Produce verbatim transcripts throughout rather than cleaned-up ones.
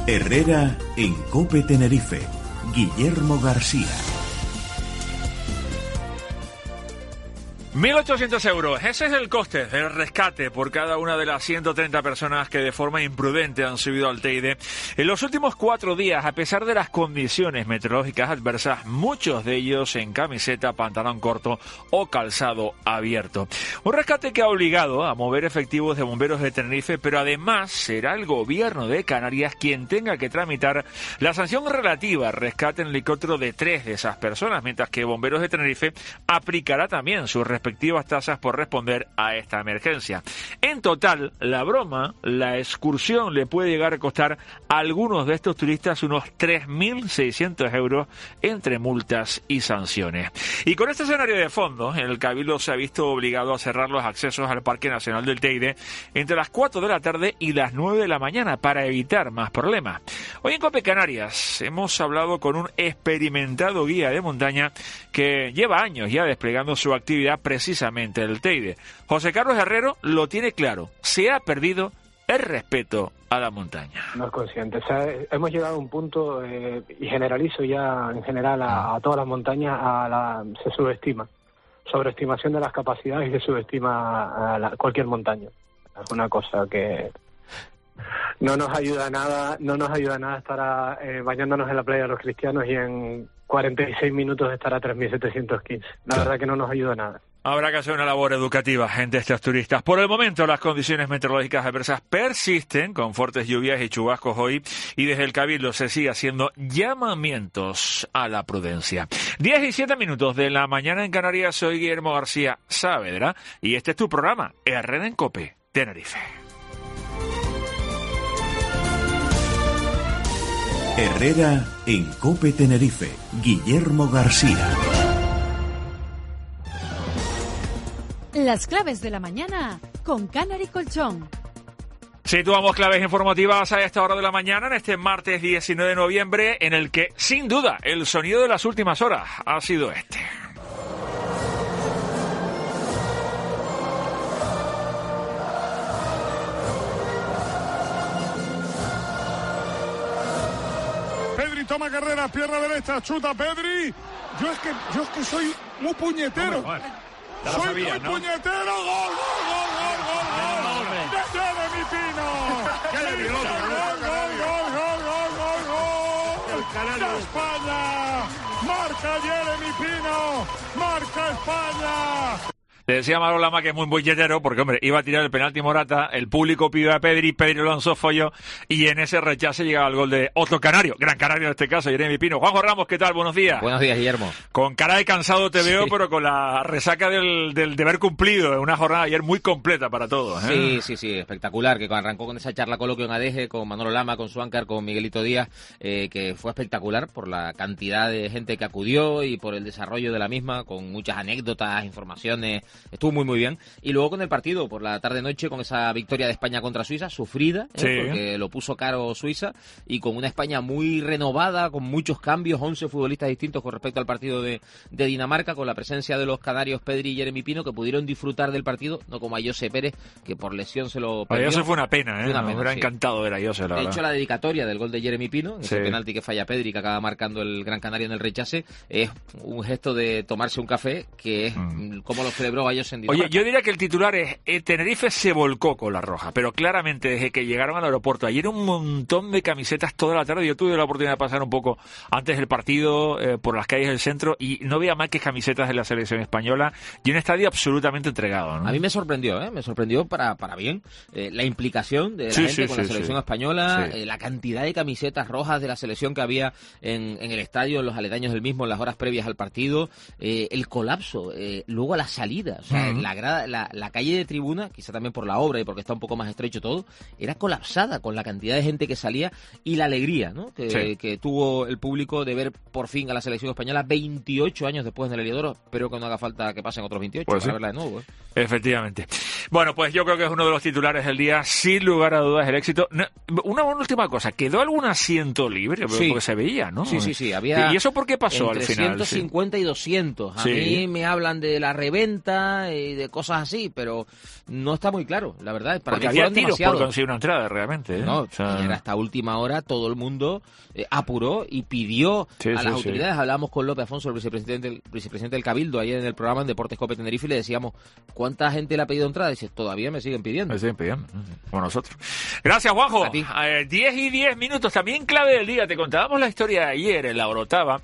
Herrera en COPE Tenerife. Guillermo García. mil ochocientos euros, ese es el coste del rescate por cada una de las ciento treinta personas que de forma imprudente han subido al Teide. En los últimos cuatro días, a pesar de las condiciones meteorológicas adversas, muchos de ellos en camiseta, pantalón corto o calzado abierto. Un rescate que ha obligado a mover efectivos de bomberos de Tenerife, pero además será el gobierno de Canarias quien tenga que tramitar la sanción relativa al rescate en helicóptero de tres de esas personas, mientras que bomberos de Tenerife aplicará también su respectivas tasas por responder a esta emergencia. En total, la broma, la excursión le puede llegar a costar a algunos de estos turistas unos tres mil seiscientos euros entre multas y sanciones. Y con este escenario de fondo, el Cabildo se ha visto obligado a cerrar los accesos al Parque Nacional del Teide entre las cuatro de la tarde y las nueve de la mañana para evitar más problemas. Hoy en COPE Canarias hemos hablado con un experimentado guía de montaña que lleva años ya desplegando su actividad precisamente el Teide. José Carlos Herrero lo tiene claro, se ha perdido el respeto a la montaña. No es consciente, o sea, hemos llegado a un punto, eh, y generalizo ya en general a, a todas las montañas, a la, se subestima, sobreestimación de las capacidades y se subestima a la, cualquier montaña. Es una cosa que no nos ayuda nada, no nos ayuda nada estar a, eh, bañándonos en la playa de los cristianos y en cuarenta y seis minutos estar a tres mil setecientos quince. La verdad que no nos ayuda nada. Habrá que hacer una labor educativa entre estos turistas. Por el momento, las condiciones meteorológicas adversas persisten con fuertes lluvias y chubascos hoy y desde el Cabildo se sigue haciendo llamamientos a la prudencia. diez y siete minutos de la mañana en Canarias. Soy Guillermo García Saavedra y este es tu programa Herrera en COPE Tenerife. Herrera en COPE Tenerife. Guillermo García. Las claves de la mañana con Canary Colchón. Situamos claves informativas a esta hora de la mañana en este martes diecinueve de noviembre, en el que, sin duda, el sonido de las últimas horas ha sido este. Pedri toma carrera, pierna derecha, chuta Pedri. Yo es que, yo es que soy muy puñetero. No, Soy sabía, muy ¿no? puñetero, gol, gol, gol, gol, gol, gol, de Jeremy Pino. ¡Qué nervioso! Gol, gol, gol, gol, gol, gol, gol. De España, marca Jeremy Pino, marca España. Le decía Manolo Lama que es muy bulletero porque, hombre, iba a tirar el penalti Morata, el público pidió a Pedri, Pedri lo lanzó Follo y en ese rechace llegaba el gol de otro canario, gran canario en este caso, Jeremy Pino. Juanjo Ramos, ¿qué tal? Buenos días. Buenos días, Guillermo. Con cara de cansado te veo, sí, pero con la resaca del, del deber cumplido, una jornada ayer muy completa para todos, ¿eh? Sí, sí, sí, espectacular, que arrancó con esa charla coloquio en Adeje, con Manolo Lama, con Suáncar, con Miguelito Díaz, eh, que fue espectacular por la cantidad de gente que acudió y por el desarrollo de la misma, con muchas anécdotas, informaciones, estuvo muy, muy bien. Y luego con el partido, por la tarde-noche, con esa victoria de España contra Suiza, sufrida, ¿eh? Sí. Porque lo puso caro Suiza, y con una España muy renovada, con muchos cambios, once futbolistas distintos con respecto al partido de, de Dinamarca, con la presencia de los canarios Pedri y Jeremy Pino, que pudieron disfrutar del partido, no como a Jose Pérez, que por lesión se lo perdió. A Jose fue una pena, ¿eh? Una Me pena, hubiera sí. encantado ver a Jose, la De verdad. hecho, la dedicatoria del gol de Jeremy Pino, ese Sí. penalti que falla Pedri, que acaba marcando el Gran Canaria en el rechace, es un gesto de tomarse un café, que es mm. como lo celebró a Jose en Dinamarca. Oye, yo diría que el titular es eh, Tenerife se volcó con la roja, pero claramente desde que llegaron al aeropuerto, ayer un montón de camisetas toda la tarde. Yo tuve la oportunidad de pasar un poco antes del partido eh, por las calles del centro y no veía más que camisetas de la selección española y un estadio absolutamente entregado, ¿no? A mí me sorprendió, ¿eh? Me sorprendió para, para bien eh, la implicación de la Sí, gente sí, con sí, la selección sí. española, Sí. eh, la cantidad de camisetas rojas de la selección que había en, en el estadio, en los aledaños del mismo, en las horas previas al partido, eh, el colapso, eh, luego a la salida, o sea, Uh-huh. la, grada, la, la calle de tribuna, quizá también por la obra y porque está un poco más estrecho todo, era colapsada con la cantidad de gente que salía y la alegría, ¿no? Que, Sí. que tuvo el público de ver por fin a la selección española veintiocho años después del Heliodoro. Espero que no haga falta que pasen otros veintiocho Pues para sí. verla de nuevo, ¿eh? Efectivamente. Bueno, pues yo creo que es uno de los titulares del día, sin lugar a dudas, el éxito. No, una última cosa, ¿quedó algún asiento libre? Sí. Porque se veía, ¿no? Sí, sí, sí. Había ¿Y eso por qué pasó al final? ciento cincuenta sí. y doscientos. A sí. mí me hablan de la reventa y de cosas así, pero no está muy claro, la verdad. Para porque mí había fueron tiros demasiados. por conseguir una entrada, realmente. ¿eh? No, o sea... era hasta última hora, todo el mundo eh, apuró y pidió sí, a sí, las sí. autoridades. Hablamos con López Afonso, el vicepresidente del, vicepresidente del Cabildo, ayer en el programa en Deportes Cope Tenerife, y le decíamos, ¿cuánta gente le ha pedido entrada? Y dice, todavía me siguen pidiendo. Me siguen pidiendo, como nosotros. Gracias, Juanjo. Eh, diez y diez minutos, también clave del día. Te contábamos la historia de ayer en La Orotava.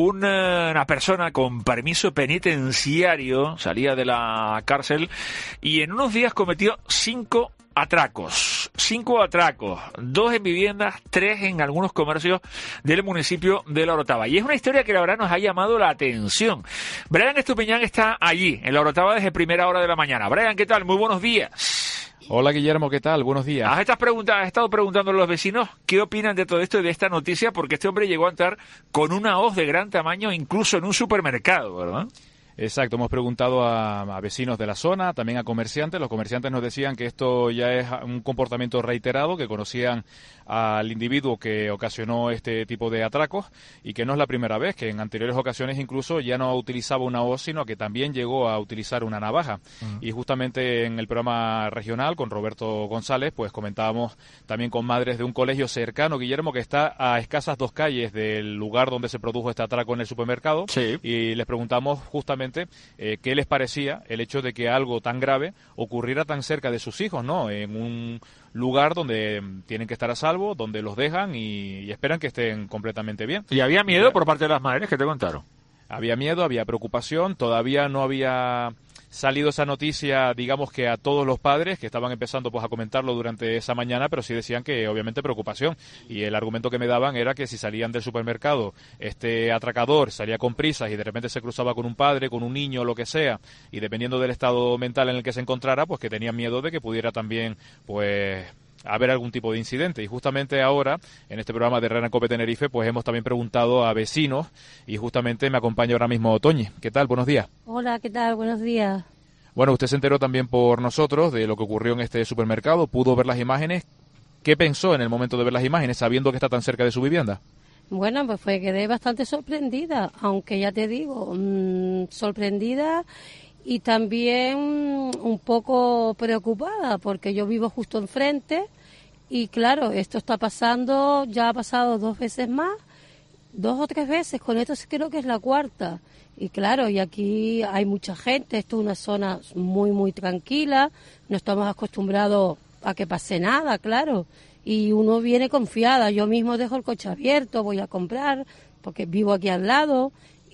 Una, una persona con permiso penitenciario salía de la cárcel y en unos días cometió cinco atracos, cinco atracos, dos en viviendas, tres en algunos comercios del municipio de La Orotava. Y es una historia que la verdad nos ha llamado la atención. Brian Estupiñán está allí, en La Orotava, desde primera hora de la mañana. Brian, ¿qué tal? Muy buenos días. Hola Guillermo, ¿qué tal? Buenos días. ¿Has, has estado preguntando a los vecinos qué opinan de todo esto y de esta noticia? Porque este hombre llegó a entrar con una hoz de gran tamaño incluso en un supermercado, ¿verdad? Exacto, hemos preguntado a, a vecinos de la zona, también a comerciantes. Los comerciantes nos decían que esto ya es un comportamiento reiterado, que conocían al individuo que ocasionó este tipo de atracos y que no es la primera vez, que en anteriores ocasiones incluso ya no utilizaba una hoz, sino que también llegó a utilizar una navaja. Uh-huh. Y justamente en el programa regional con Roberto González, pues comentábamos también con madres de un colegio cercano, Guillermo, que está a escasas dos calles del lugar donde se produjo este atraco en el supermercado. Sí. Y les preguntamos justamente Eh, qué les parecía el hecho de que algo tan grave ocurriera tan cerca de sus hijos, ¿no? En un lugar donde tienen que estar a salvo, donde los dejan y, y esperan que estén completamente bien. ¿Y había miedo por parte de las madres? ¿Qué te contaron? Había miedo, había preocupación, todavía no había salido esa noticia, digamos que a todos los padres que estaban empezando pues a comentarlo durante esa mañana, pero sí decían que obviamente preocupación, y el argumento que me daban era que si salían del supermercado, este atracador salía con prisas y de repente se cruzaba con un padre, con un niño, lo que sea, y dependiendo del estado mental en el que se encontrara, pues que tenían miedo de que pudiera también pues haber algún tipo de incidente. Y justamente ahora, en este programa de Herrera Cope Tenerife, pues hemos también preguntado a vecinos y justamente me acompaña ahora mismo Toñi. ¿Qué tal? Buenos días. Hola, ¿qué tal? Buenos días. Bueno, usted se enteró también por nosotros de lo que ocurrió en este supermercado, pudo ver las imágenes. ¿Qué pensó en el momento de ver las imágenes, sabiendo que está tan cerca de su vivienda? Bueno, pues fue, quedé bastante sorprendida, aunque ya te digo, mmm, sorprendida y también un poco preocupada, porque yo vivo justo enfrente y claro, esto está pasando, ya ha pasado dos veces más, dos o tres veces, con esto creo que es la cuarta. Y claro, y aquí hay mucha gente, esto es una zona muy, muy tranquila, no estamos acostumbrados a que pase nada, claro. Y uno viene confiada, yo mismo dejo el coche abierto, voy a comprar, porque vivo aquí al lado,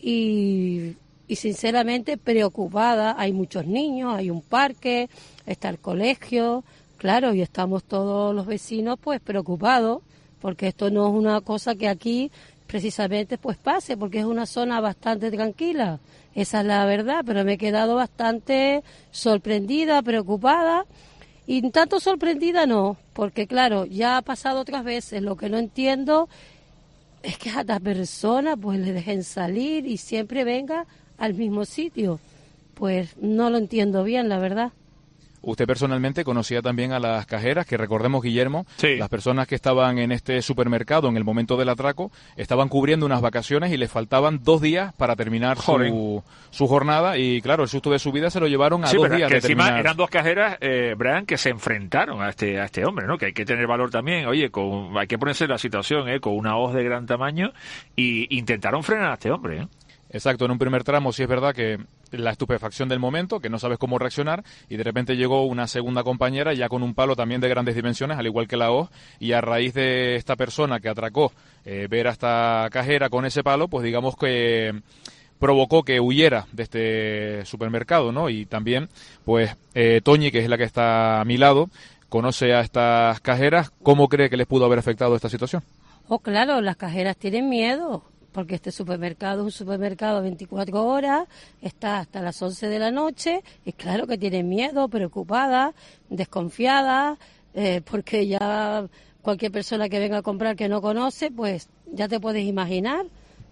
y, y sinceramente preocupada, hay muchos niños, hay un parque, está el colegio, claro, y estamos todos los vecinos pues preocupados, porque esto no es una cosa que aquí precisamente pues pase, porque es una zona bastante tranquila, esa es la verdad, pero me he quedado bastante sorprendida, preocupada, y tanto sorprendida no, porque claro, ya ha pasado otras veces, lo que no entiendo es que a esta persona pues le dejen salir y siempre venga al mismo sitio, pues no lo entiendo bien, la verdad. Usted personalmente conocía también a las cajeras, que recordemos, Guillermo, sí. Las personas que estaban en este supermercado en el momento del atraco estaban cubriendo unas vacaciones y les faltaban dos días para terminar su, su jornada y claro, el susto de su vida se lo llevaron a sí, dos pero días que de encima terminar. Eran dos cajeras, eh, Brian, que se enfrentaron a este a este hombre, ¿no? Que hay que tener valor también, oye, con, hay que ponerse en la situación, ¿eh? Con una hoz de gran tamaño y intentaron frenar a este hombre, ¿eh? Exacto, en un primer tramo sí es verdad que la estupefacción del momento, que no sabes cómo reaccionar, y de repente llegó una segunda compañera ya con un palo también de grandes dimensiones, al igual que la hoz, y a raíz de esta persona que atracó eh, ver a esta cajera con ese palo, pues digamos que provocó que huyera de este supermercado, ¿no? Y también, pues, eh, Toñi, que es la que está a mi lado, conoce a estas cajeras. ¿Cómo cree que les pudo haber afectado esta situación? Oh, claro, las cajeras tienen miedo, porque este supermercado es un supermercado veinticuatro horas, está hasta las once de la noche, y claro que tienen miedo, preocupada, desconfiada, eh, porque ya cualquier persona que venga a comprar que no conoce, pues ya te puedes imaginar,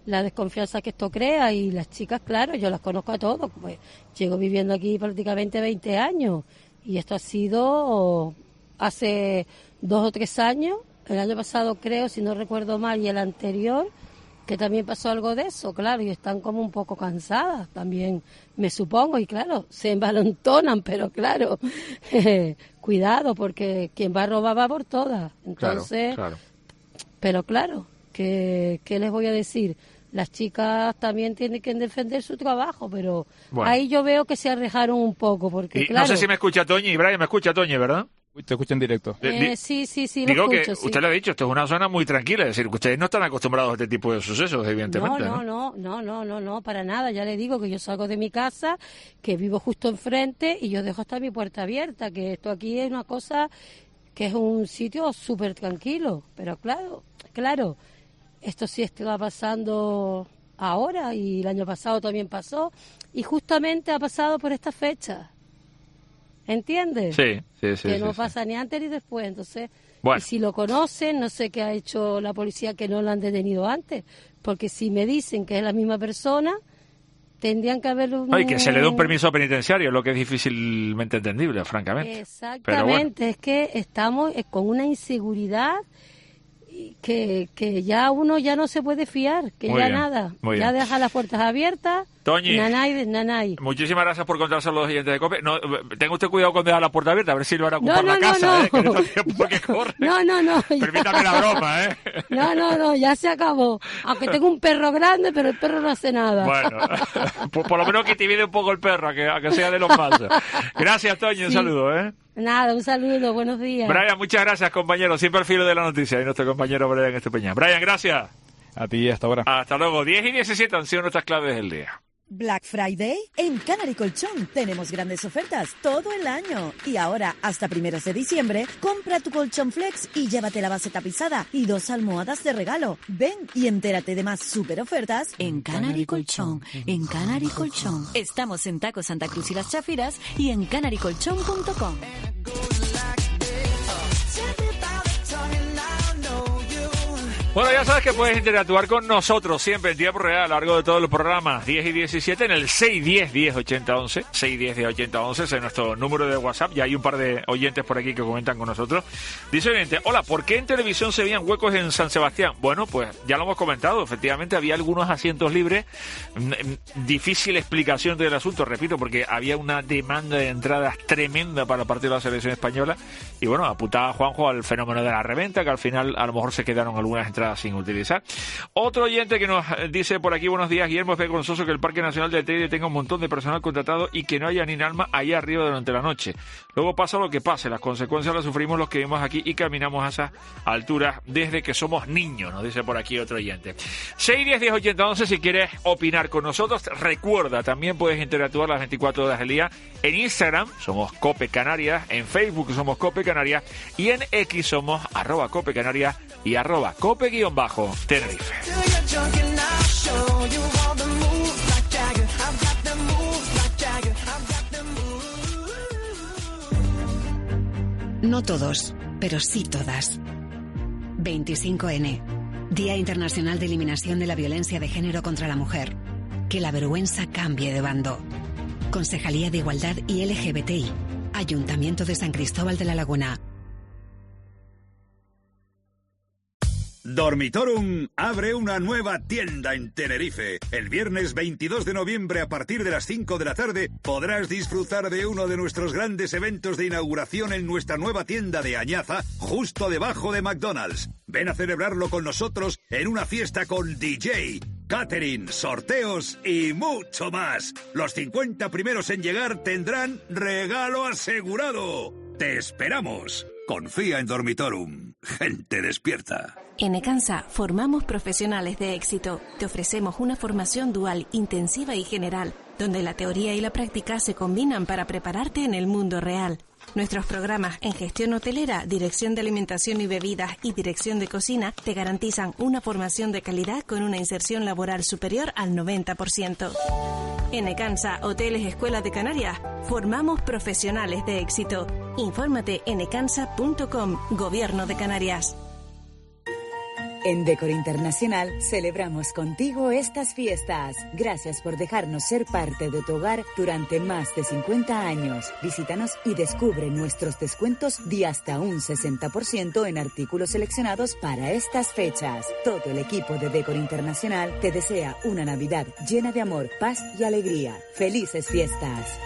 la desconfianza que esto crea, y las chicas, claro, yo las conozco a todos, pues llevo viviendo aquí prácticamente veinte años y esto ha sido hace dos o tres años, el año pasado creo, si no recuerdo mal, y el anterior, que también pasó algo de eso, claro, y están como un poco cansadas también, me supongo, y claro, se envalentonan, pero claro, cuidado, porque quien va a robar va por todas, entonces, claro, claro. Pero claro, ¿qué, qué les voy a decir? Las chicas también tienen que defender su trabajo, pero bueno, ahí yo veo que se arriesgaron un poco, porque y claro... No sé si me escucha Toñi, y Brian me escucha Toñi, ¿verdad? Te escucho en directo. Eh, sí, sí, sí, Digo lo escucho, que sí. usted lo ha dicho, esto es una zona muy tranquila, es decir, que ustedes no están acostumbrados a este tipo de sucesos, evidentemente. No, no, no, no, no, no, no, para nada. Ya le digo que yo salgo de mi casa, que vivo justo enfrente y yo dejo hasta mi puerta abierta, que esto aquí es una cosa, que es un sitio súper tranquilo. Pero claro, claro, esto sí está pasando ahora y el año pasado también pasó y justamente ha pasado por esta fecha. ¿Entiendes? Sí, sí, sí. Que sí, no sí. pasa ni antes ni después. Entonces, bueno. Y si lo conocen, no sé qué ha hecho la policía que no lo han detenido antes. Porque si me dicen que es la misma persona, tendrían que haber un... No, y que se le dé un permiso penitenciario, lo que es difícilmente entendible, francamente. Exactamente, bueno. Es que estamos con una inseguridad que, que ya uno ya no se puede fiar, que muy ya bien, nada, muy ya bien. deja las puertas abiertas. Toñi, nanay, nanay. Muchísimas gracias por contárselo a los oyentes de COPE. No, tenga usted cuidado con dejar la puerta abierta, a ver si lo van a ocupar no, no, la casa, no, no. ¿eh? Que en estos tiempos que corre. No, no, no. Permítame la broma, ¿eh? No, no, no, ya se acabó. Aunque tengo un perro grande, pero el perro no hace nada. Bueno, pues por lo menos que divide un poco el perro, a que, a que sea de los mazos. Gracias, Toñi, sí. Un saludo, ¿eh? Nada, un saludo, buenos días. Brian, muchas gracias, compañero. Siempre al filo de la noticia. Y nuestro compañero Brian Estupiñán. Brian, gracias. A ti, hasta ahora. Hasta luego. diez y diecisiete han sido nuestras claves del día. Black Friday en Canary Colchón. Tenemos grandes ofertas todo el año. Y ahora, hasta primeros de diciembre, compra tu colchón flex y llévate la base tapizada y dos almohadas de regalo. Ven y entérate de más super ofertas en Canary Colchón. En Canary Colchón. Estamos en Taco Santa Cruz y Las Chafiras y en canary colchón punto com. Bueno, ya sabes que puedes interactuar con nosotros siempre en tiempo real a lo largo de todos los programas diez y diecisiete en el seis diez, diez ochenta once, seis diez, diez ochenta once, ese es nuestro número de WhatsApp. Ya hay un par de oyentes por aquí que comentan con nosotros. Dice el oyente, hola, ¿por qué en televisión se veían huecos en San Sebastián? Bueno, pues ya lo hemos comentado, efectivamente había algunos asientos libres. Difícil explicación del asunto, repito, porque había una demanda de entradas tremenda para el partido de la selección española. Y bueno, apuntaba Juanjo al fenómeno de la reventa, que al final a lo mejor se quedaron algunas entradas sin utilizar. Otro oyente que nos dice por aquí, buenos días, Guillermo, es vergonzoso que el Parque Nacional de Teide tenga un montón de personal contratado y que no haya ni un alma allá arriba durante la noche. Luego pasa lo que pase, las consecuencias las sufrimos los que vivimos aquí y caminamos a esas alturas desde que somos niños, nos dice por aquí otro oyente. seis diez, diez ochenta once, si quieres opinar con nosotros, recuerda, también puedes interactuar las veinticuatro horas del día. En Instagram somos Cope Canarias, en Facebook somos Cope Canarias y en X somos arroba Cope Canarias y arroba Cope guión bajo Tenerife. No todos, pero sí todas. veinticinco ene, Día Internacional de Eliminación de la Violencia de Género contra la Mujer. Que la vergüenza cambie de bando. Concejalía de Igualdad y L G B T I. Ayuntamiento de San Cristóbal de la Laguna. Dormitorum abre una nueva tienda en Tenerife. El viernes veintidós de noviembre a partir de las cinco de la tarde podrás disfrutar de uno de nuestros grandes eventos de inauguración en nuestra nueva tienda de Añaza, justo debajo de McDonald's. Ven a celebrarlo con nosotros en una fiesta con D J, catering, sorteos y mucho más. Los cincuenta primeros en llegar tendrán regalo asegurado. ¡Te esperamos! Confía en Dormitorum. Gente despierta. En Ecansa formamos profesionales de éxito. Te ofrecemos una formación dual, intensiva y general, donde la teoría y la práctica se combinan para prepararte en el mundo real. Nuestros programas en gestión hotelera, dirección de alimentación y bebidas y dirección de cocina te garantizan una formación de calidad con una inserción laboral superior al noventa por ciento. En Ecansa, Hoteles Escuela de Canarias, formamos profesionales de éxito. Infórmate en ecansa punto com, Gobierno de Canarias. En Decor Internacional celebramos contigo estas fiestas. Gracias por dejarnos ser parte de tu hogar durante más de cincuenta años. Visítanos y descubre nuestros descuentos de hasta un sesenta por ciento en artículos seleccionados para estas fechas. Todo el equipo de Decor Internacional te desea una Navidad llena de amor, paz y alegría. ¡Felices fiestas!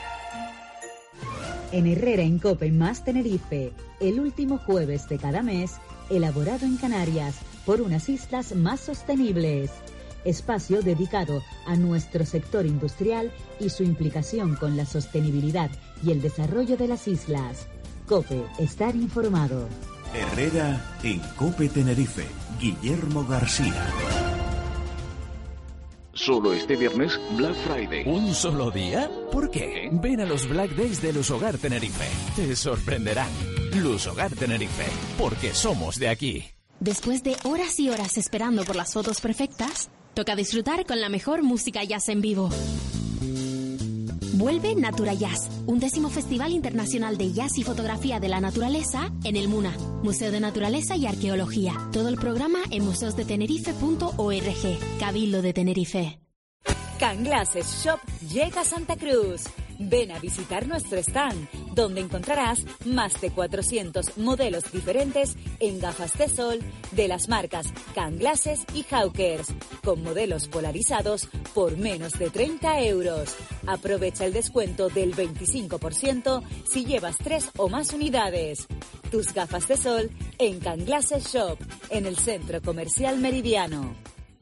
En Herrera en Cope más Tenerife, el último jueves de cada mes, elaborado en Canarias por unas islas más sostenibles. Espacio dedicado a nuestro sector industrial y su implicación con la sostenibilidad y el desarrollo de las islas. Cope, estar informado. Herrera en Cope Tenerife, Guillermo García. Solo este viernes, Black Friday. ¿Un solo día? ¿Por qué? Ven a los Black Days de Lushogar Tenerife. Te sorprenderán. Lushogar Tenerife, porque somos de aquí. Después de horas y horas esperando por las fotos perfectas, toca disfrutar con la mejor música jazz en vivo. Vuelve Natura Jazz, un décimo Festival Internacional de Jazz y Fotografía de la Naturaleza en el MUNA, Museo de Naturaleza y Arqueología. Todo el programa en museos de tenerife punto org, Cabildo de Tenerife. Can Glasses Shop llega a Santa Cruz. Ven a visitar nuestro stand, donde encontrarás más de cuatrocientos modelos diferentes en gafas de sol de las marcas Can Glasses y Hawkers, con modelos polarizados por menos de treinta euros. Aprovecha el descuento del veinticinco por ciento si llevas tres o más unidades. Tus gafas de sol en Can Glasses Shop, en el Centro Comercial Meridiano.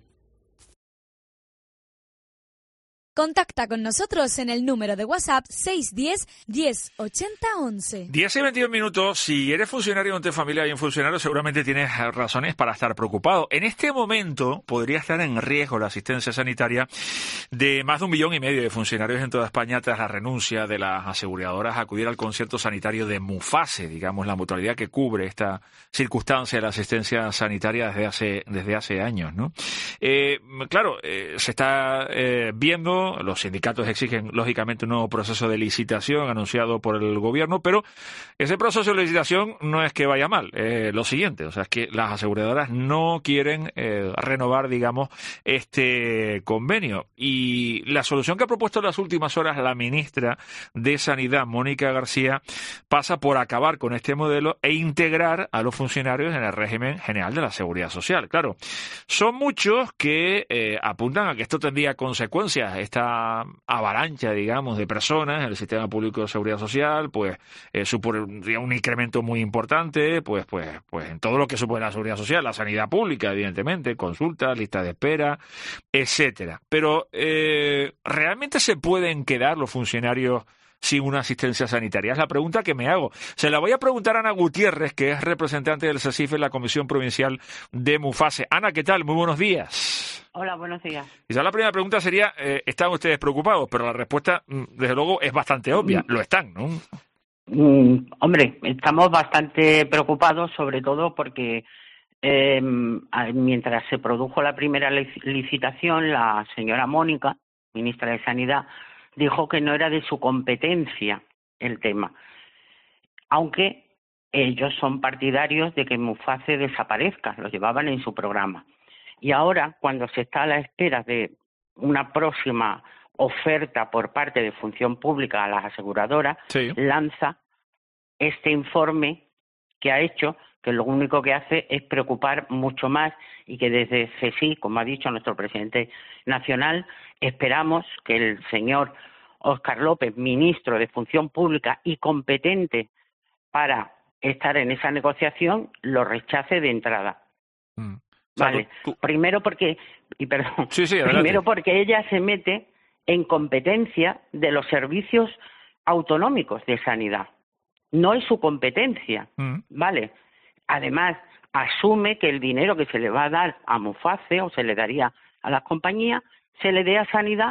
Contacta con nosotros en el número de WhatsApp seis uno cero, diez, ochenta, once. diez y veintidós minutos. Si eres funcionario de tu familia y un funcionario, seguramente tienes razones para estar preocupado. En este momento podría estar en riesgo la asistencia sanitaria de más de un millón y medio de funcionarios en toda España tras la renuncia de las aseguradoras a acudir al concierto sanitario de Mufase, digamos, la mutualidad que cubre esta circunstancia de la asistencia sanitaria desde hace, desde hace años, ¿no? Eh, claro, eh, se está eh, viendo. Los sindicatos exigen, lógicamente, un nuevo proceso de licitación anunciado por el gobierno, pero ese proceso de licitación no es que vaya mal, eh, lo siguiente, o sea, es que las aseguradoras no quieren eh, renovar, digamos, este convenio. Y la solución que ha propuesto en las últimas horas la ministra de Sanidad, Mónica García, pasa por acabar con este modelo e integrar a los funcionarios en el régimen general de la Seguridad Social. Claro, son muchos que eh, apuntan a que esto tendría consecuencias. Esta avalancha, digamos, de personas en el sistema público de seguridad social, pues eh, supondría un incremento muy importante, pues, pues, pues en todo lo que supone la seguridad social, la sanidad pública, evidentemente, consultas, listas de espera, etcétera. Pero eh, ¿realmente se pueden quedar los funcionarios sin una asistencia sanitaria? Es la pregunta que me hago. Se la voy a preguntar a Ana Gutiérrez, que es representante del CESIF en la Comisión Provincial de Mufase. Ana, ¿qué tal? Muy buenos días. Hola, buenos días. Quizás la primera pregunta sería, eh, ¿están ustedes preocupados? Pero la respuesta, desde luego, es bastante obvia. Lo están, ¿no? Mm, hombre, estamos bastante preocupados, sobre todo porque eh, mientras se produjo la primera licitación, la señora Mónica, ministra de Sanidad, dijo que no era de su competencia el tema, aunque ellos son partidarios de que Mufase desaparezca, lo llevaban en su programa. Y ahora, cuando se está a la espera de una próxima oferta por parte de Función Pública a las aseguradoras, sí, lanza este informe que ha hecho, que lo único que hace es preocupar mucho más, y que desde CESIF, como ha dicho nuestro presidente nacional, esperamos que el señor Óscar López, ministro de Función Pública y competente para estar en esa negociación, lo rechace de entrada. Mm. Vale, tú, tú... primero porque, y perdón, sí, sí, primero porque ella se mete en competencia de los servicios autonómicos de sanidad. No es su competencia, mm. ¿vale? Además, asume que el dinero que se le va a dar a Mufase o se le daría a las compañías, se le dé a sanidad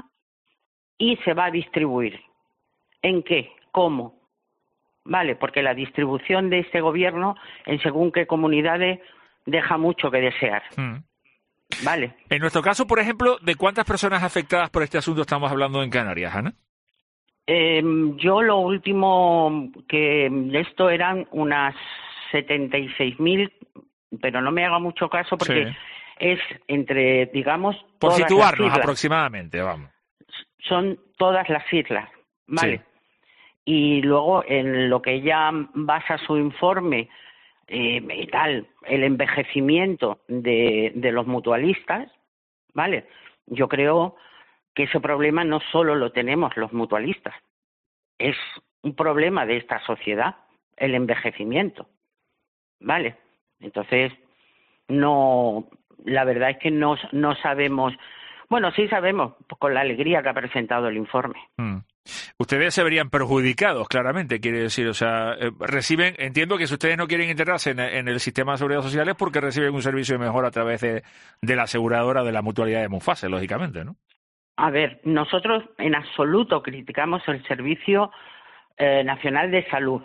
y se va a distribuir. ¿En qué? ¿Cómo? Vale, porque la distribución de este gobierno en según qué comunidades deja mucho que desear. Mm. Vale. En nuestro caso, por ejemplo, ¿de cuántas personas afectadas por este asunto estamos hablando en Canarias, Ana? Eh, yo lo último que de esto eran unas setenta y seis mil pero no me haga mucho caso porque Sí. es entre, digamos, Por todas las situarnos islas. aproximadamente, vamos. Son todas las islas, ¿vale? Sí. Y luego en lo que ella basa su informe eh, y tal, el envejecimiento de, de los mutualistas, ¿vale? Yo creo que ese problema no solo lo tenemos los mutualistas, es un problema de esta sociedad, el envejecimiento, ¿vale? Entonces, no, la verdad es que no, no sabemos, bueno, sí sabemos, con la alegría que ha presentado el informe. Mm. Ustedes se verían perjudicados, claramente, quiere decir, o sea, eh, reciben, entiendo que si ustedes no quieren integrarse en, en el sistema de seguridad social es porque reciben un servicio mejor a través de, de la aseguradora de la mutualidad de Mufase, lógicamente, ¿no? A ver, nosotros en absoluto criticamos el Servicio eh, Nacional de Salud.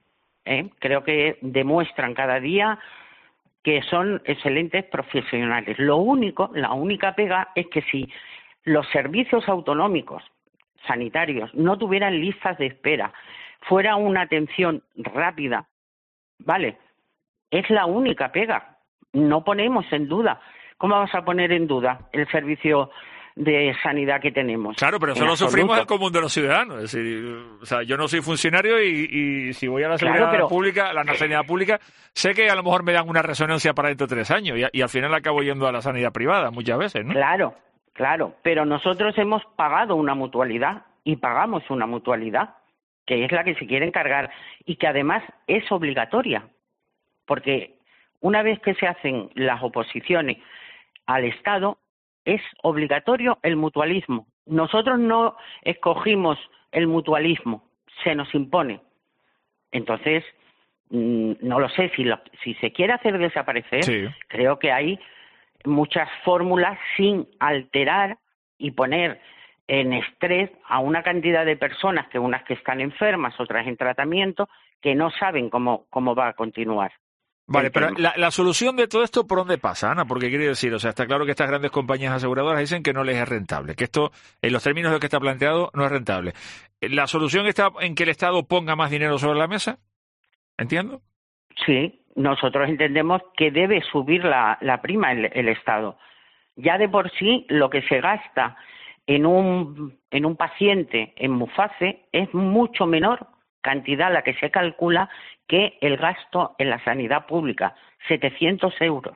¿eh? Creo que demuestran cada día que son excelentes profesionales. Lo único, la única pega es que si los servicios autonómicos sanitarios no tuvieran listas de espera, fuera una atención rápida, ¿vale? Es la única pega. No ponemos en duda. ¿Cómo vas a poner en duda el servicio de sanidad que tenemos? Claro, pero eso En lo sufrimos absoluto. el común de los ciudadanos. Es decir, o sea, yo no soy funcionario y, y si voy a la Claro, seguridad pero- pública, la sanidad pública, sé que a lo mejor me dan una resonancia para dentro de tres años y, y al final acabo yendo a la sanidad privada muchas veces, ¿no? Claro, claro, pero nosotros hemos pagado una mutualidad y pagamos una mutualidad, que es la que se quiere encargar y que además es obligatoria, porque una vez que se hacen las oposiciones al Estado, es obligatorio el mutualismo. Nosotros no escogimos el mutualismo, se nos impone. Entonces, mm, no lo sé, si, lo- si se quiere hacer desaparecer, Sí. creo que hay muchas fórmulas sin alterar y poner en estrés a una cantidad de personas, que unas que están enfermas, otras en tratamiento, que no saben cómo, cómo va a continuar. Vale, el pero tema. la, la solución de todo esto, ¿por dónde pasa, Ana? Porque quiere decir, o sea, está claro que estas grandes compañías aseguradoras dicen que no les es rentable, que esto, en los términos de que está planteado, no es rentable. ¿La solución está en que el Estado ponga más dinero sobre la mesa? ¿Entiendo? Sí, nosotros entendemos que debe subir la, la prima el, el Estado. Ya de por sí lo que se gasta en un, en un paciente en Mufase es mucho menor cantidad la que se calcula que el gasto en la sanidad pública, setecientos euros.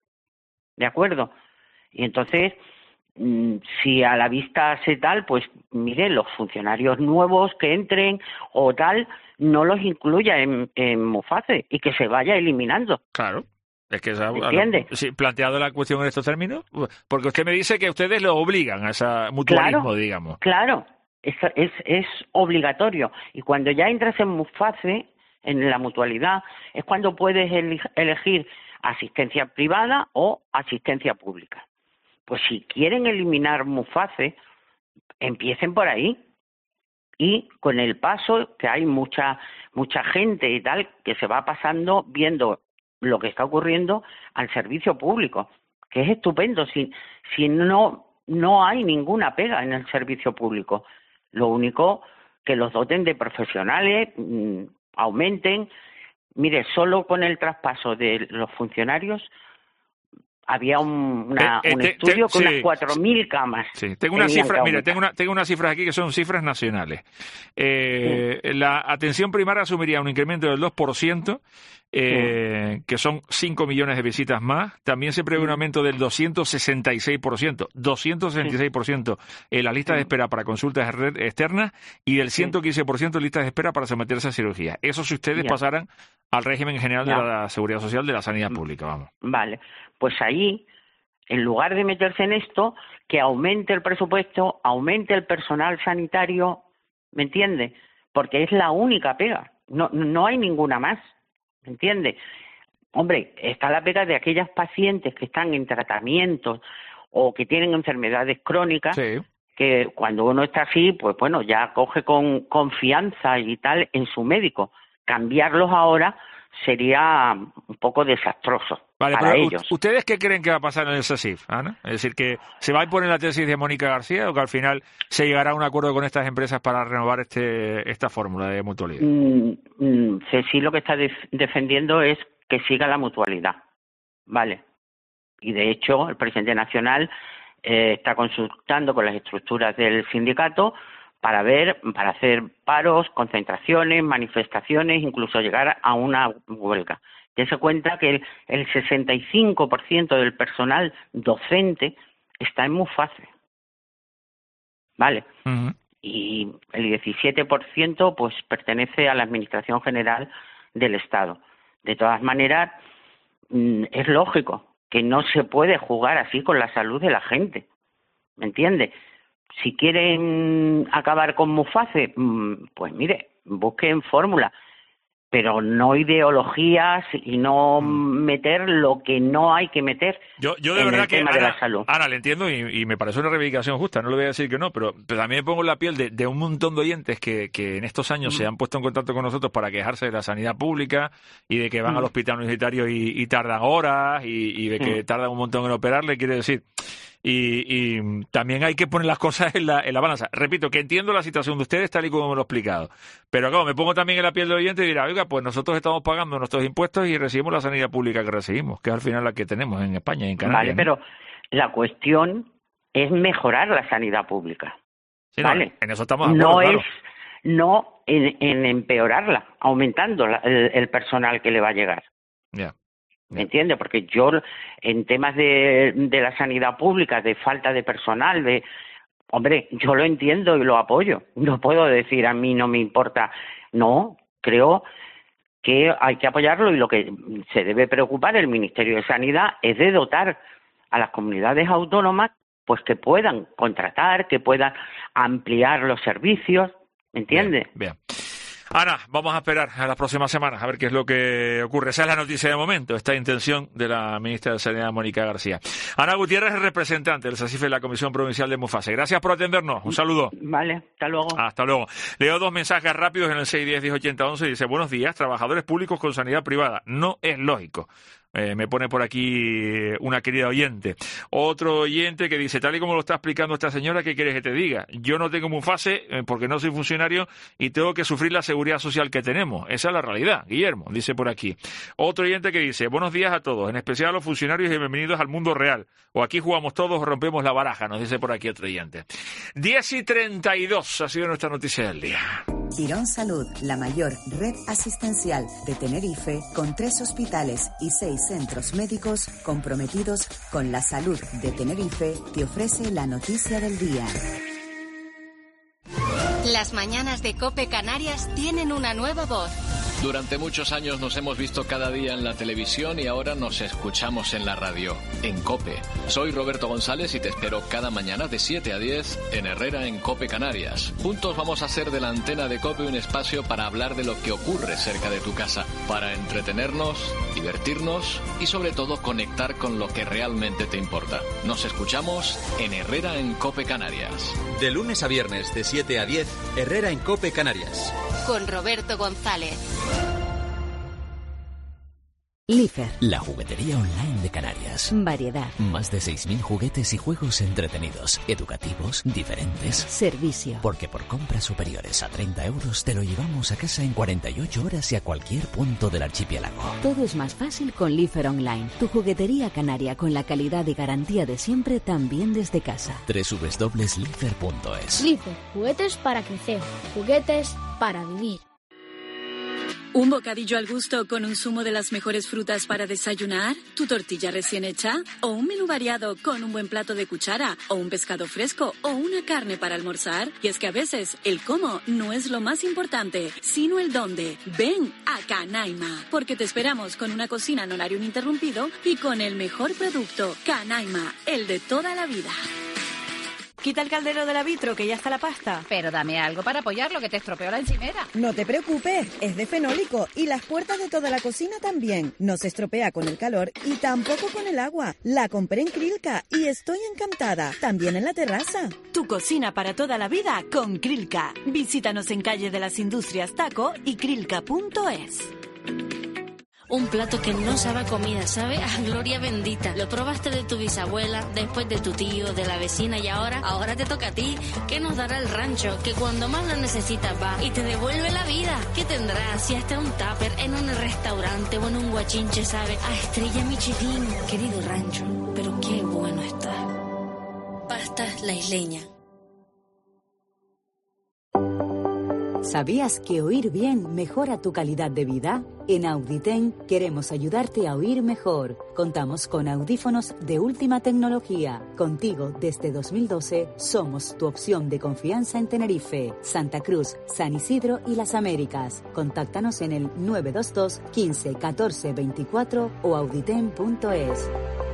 ¿De acuerdo? Y entonces, mm, si a la vista hace tal, pues mire, los funcionarios nuevos que entren o tal, no los incluya en, en Mufase y que se vaya eliminando. Claro. Es que esa, ¿Entiende? sí, planteado la cuestión en estos términos, porque usted me dice que ustedes lo obligan a ese mutualismo, Claro, digamos. Claro, es, es, es obligatorio. Y cuando ya entras en Mufase, en la mutualidad, es cuando puedes eli- elegir asistencia privada o asistencia pública. Pues si quieren eliminar Mufase, empiecen por ahí. Y con el paso, que hay mucha mucha gente y tal, que se va pasando viendo lo que está ocurriendo al servicio público, que es estupendo. Si, si no, no hay ninguna pega en el servicio público. Lo único que los doten de profesionales, mmm, aumenten. Mire, solo con el traspaso de los funcionarios había un, una, Eh, eh, un te- estudio te- con sí, unas cuatro mil camas. Sí, tengo una tenían cifra, que mire, aumentar. tengo una, tengo unas cifras aquí que son cifras nacionales. Eh, La atención primaria asumiría un incremento del dos por ciento, eh, que son cinco millones de visitas más. También se prevé un aumento del doscientos sesenta y seis por ciento, doscientos sesenta y seis por ciento en las listas de espera para consultas red- externas y del ciento quince por ciento en listas de espera para someterse a cirugía. Eso si ustedes Ya. pasaran al régimen general Ya. de la Seguridad Social de la Sanidad Pública, vamos. Vale, pues ahí, en lugar de meterse en esto, que aumente el presupuesto, aumente el personal sanitario, ¿me entiende? Porque es la única pega, no, no hay ninguna más, ¿me entiende? Hombre, está la pega de aquellas pacientes que están en tratamientos o que tienen enfermedades crónicas, que cuando uno está así, pues bueno, ya coge con confianza y tal en su médico. Cambiarlos ahora sería un poco desastroso Vale, para pero u- ellos. ¿ustedes qué creen que va a pasar en el S A S I F, Ana? Es decir, que se va a imponer la tesis de Mónica García o que al final se llegará a un acuerdo con estas empresas para renovar este esta fórmula de mutualidad. Mm, mm, Ceci lo que está def- defendiendo es que siga la mutualidad. Vale. Y de hecho, el presidente nacional eh, está consultando con las estructuras del sindicato para ver, para hacer paros, concentraciones, manifestaciones, incluso llegar a una huelga. Dese cuenta que el, el sesenta y cinco por ciento del personal docente está en Muface. Vale. Uh-huh. Y el diecisiete por ciento pues pertenece a la Administración General del Estado. De todas maneras, es lógico que no se puede jugar así con la salud de la gente. ¿Me entiende? Si quieren acabar con Muface, pues mire, busquen fórmula, pero no ideologías y no meter lo que no hay que meter yo, yo de en verdad el que, tema Ana, de la salud. Ana, le entiendo y, y me parece una reivindicación justa, no le voy a decir que no, pero, pero también me pongo en la piel de, de un montón de oyentes que, que en estos años mm. se han puesto en contacto con nosotros para quejarse de la sanidad pública y de que van mm. al hospital universitario y, y tardan horas y, y de que mm. tardan un montón en operarle, quiere decir... Y, y también hay que poner las cosas en la, en la balanza. Repito, que entiendo la situación de ustedes tal y como me lo he explicado. Pero claro, me pongo también en la piel del oyente y dirá, oiga, pues nosotros estamos pagando nuestros impuestos y recibimos la sanidad pública que recibimos, que es al final la que tenemos en España y en Canarias. Vale, pero la cuestión es mejorar la sanidad pública. Sí, ¿vale? No, en eso estamos de acuerdo, no claro. es no en, en empeorarla, aumentando la, el, el personal que le va a llegar. Ya. Yeah. ¿Me entiende? Porque yo, en temas de, de la sanidad pública, de falta de personal, de... Hombre, yo lo entiendo y lo apoyo. No puedo decir a mí no me importa. No, creo que hay que apoyarlo y lo que se debe preocupar el Ministerio de Sanidad es de dotar a las comunidades autónomas pues que puedan contratar, que puedan ampliar los servicios. ¿Me entiende? Bien, bien. Ana, vamos a esperar a las próximas semanas a ver qué es lo que ocurre. Esa es la noticia de momento, esta intención de la ministra de Sanidad, Mónica García. Ana Gutiérrez es representante del SACIFE de la Comisión Provincial de Muface. Gracias por atendernos. Un saludo. Vale, hasta luego. Hasta luego. Leo dos mensajes rápidos en el seis diez diez ochenta once. Dice, buenos días, trabajadores públicos con sanidad privada. No es lógico. Eh, me pone por aquí una querida oyente. Otro oyente que dice, tal y como lo está explicando esta señora, ¿qué quieres que te diga? Yo no tengo Muface eh, porque no soy funcionario y tengo que sufrir la seguridad social que tenemos. Esa es la realidad, Guillermo, dice por aquí. Otro oyente que dice, buenos días a todos, en especial a los funcionarios y bienvenidos al mundo real. O aquí jugamos todos o rompemos la baraja, nos dice por aquí otro oyente. diez y treinta y dos ha sido nuestra noticia del día. Quirón Salud, la mayor red asistencial de Tenerife, con tres hospitales y seis centros médicos comprometidos con la salud de Tenerife, te ofrece la noticia del día. Las mañanas de COPE Canarias tienen una nueva voz. Durante muchos años nos hemos visto cada día en la televisión y ahora nos escuchamos en la radio, en COPE. Soy Roberto González y te espero cada mañana de siete a diez en Herrera en COPE Canarias. Juntos vamos a hacer de la antena de COPE un espacio para hablar de lo que ocurre cerca de tu casa, para entretenernos, divertirnos y sobre todo conectar con lo que realmente te importa. Nos escuchamos en Herrera en COPE Canarias. De lunes a viernes de siete a diez, Herrera en COPE Canarias. Con Roberto González. Lifer, la juguetería online de Canarias. Variedad. Más de seis mil juguetes y juegos entretenidos, educativos, diferentes. Servicio. Porque por compras superiores a treinta euros te lo llevamos a casa en cuarenta y ocho horas y a cualquier punto del archipiélago. Todo es más fácil con Lifer Online. Tu juguetería canaria con la calidad y garantía de siempre, también desde casa. doble u doble u doble u punto lifer punto es. Lifer, juguetes para crecer, juguetes para vivir. ¿Un bocadillo al gusto con un zumo de las mejores frutas para desayunar? ¿Tu tortilla recién hecha? ¿O un menú variado con un buen plato de cuchara? ¿O un pescado fresco? ¿O una carne para almorzar? Y es que a veces el cómo no es lo más importante, sino el dónde. Ven a Canaima, porque te esperamos con una cocina en horario ininterrumpido y con el mejor producto. Canaima, el de toda la vida. Quita el caldero de la vitro, que ya está la pasta. Pero dame algo para apoyarlo, que te estropeó la encimera. No te preocupes, es de fenólico y las puertas de toda la cocina también. No se estropea con el calor y tampoco con el agua. La compré en Krilka y estoy encantada. También en la terraza. Tu cocina para toda la vida con Krilka. Visítanos en Calle de las Industrias Taco y krilka punto es. Un plato que no sabe a comida, sabe a gloria bendita. Lo probaste de tu bisabuela, después de tu tío, de la vecina y ahora, ahora te toca a ti. ¿Qué nos dará el rancho? Que cuando más lo necesitas va y te devuelve la vida. ¿Qué tendrás si hasta un tupper en un restaurante o en un guachinche sabe a estrella Michelin? Querido rancho, pero qué bueno está. Pastas La Isleña. ¿Sabías que oír bien mejora tu calidad de vida? En Auditen queremos ayudarte a oír mejor. Contamos con audífonos de última tecnología. Contigo desde dos mil doce somos tu opción de confianza en Tenerife, Santa Cruz, San Isidro y las Américas. Contáctanos en el nueve dos dos, quince, catorce, veinticuatro o auditen punto es.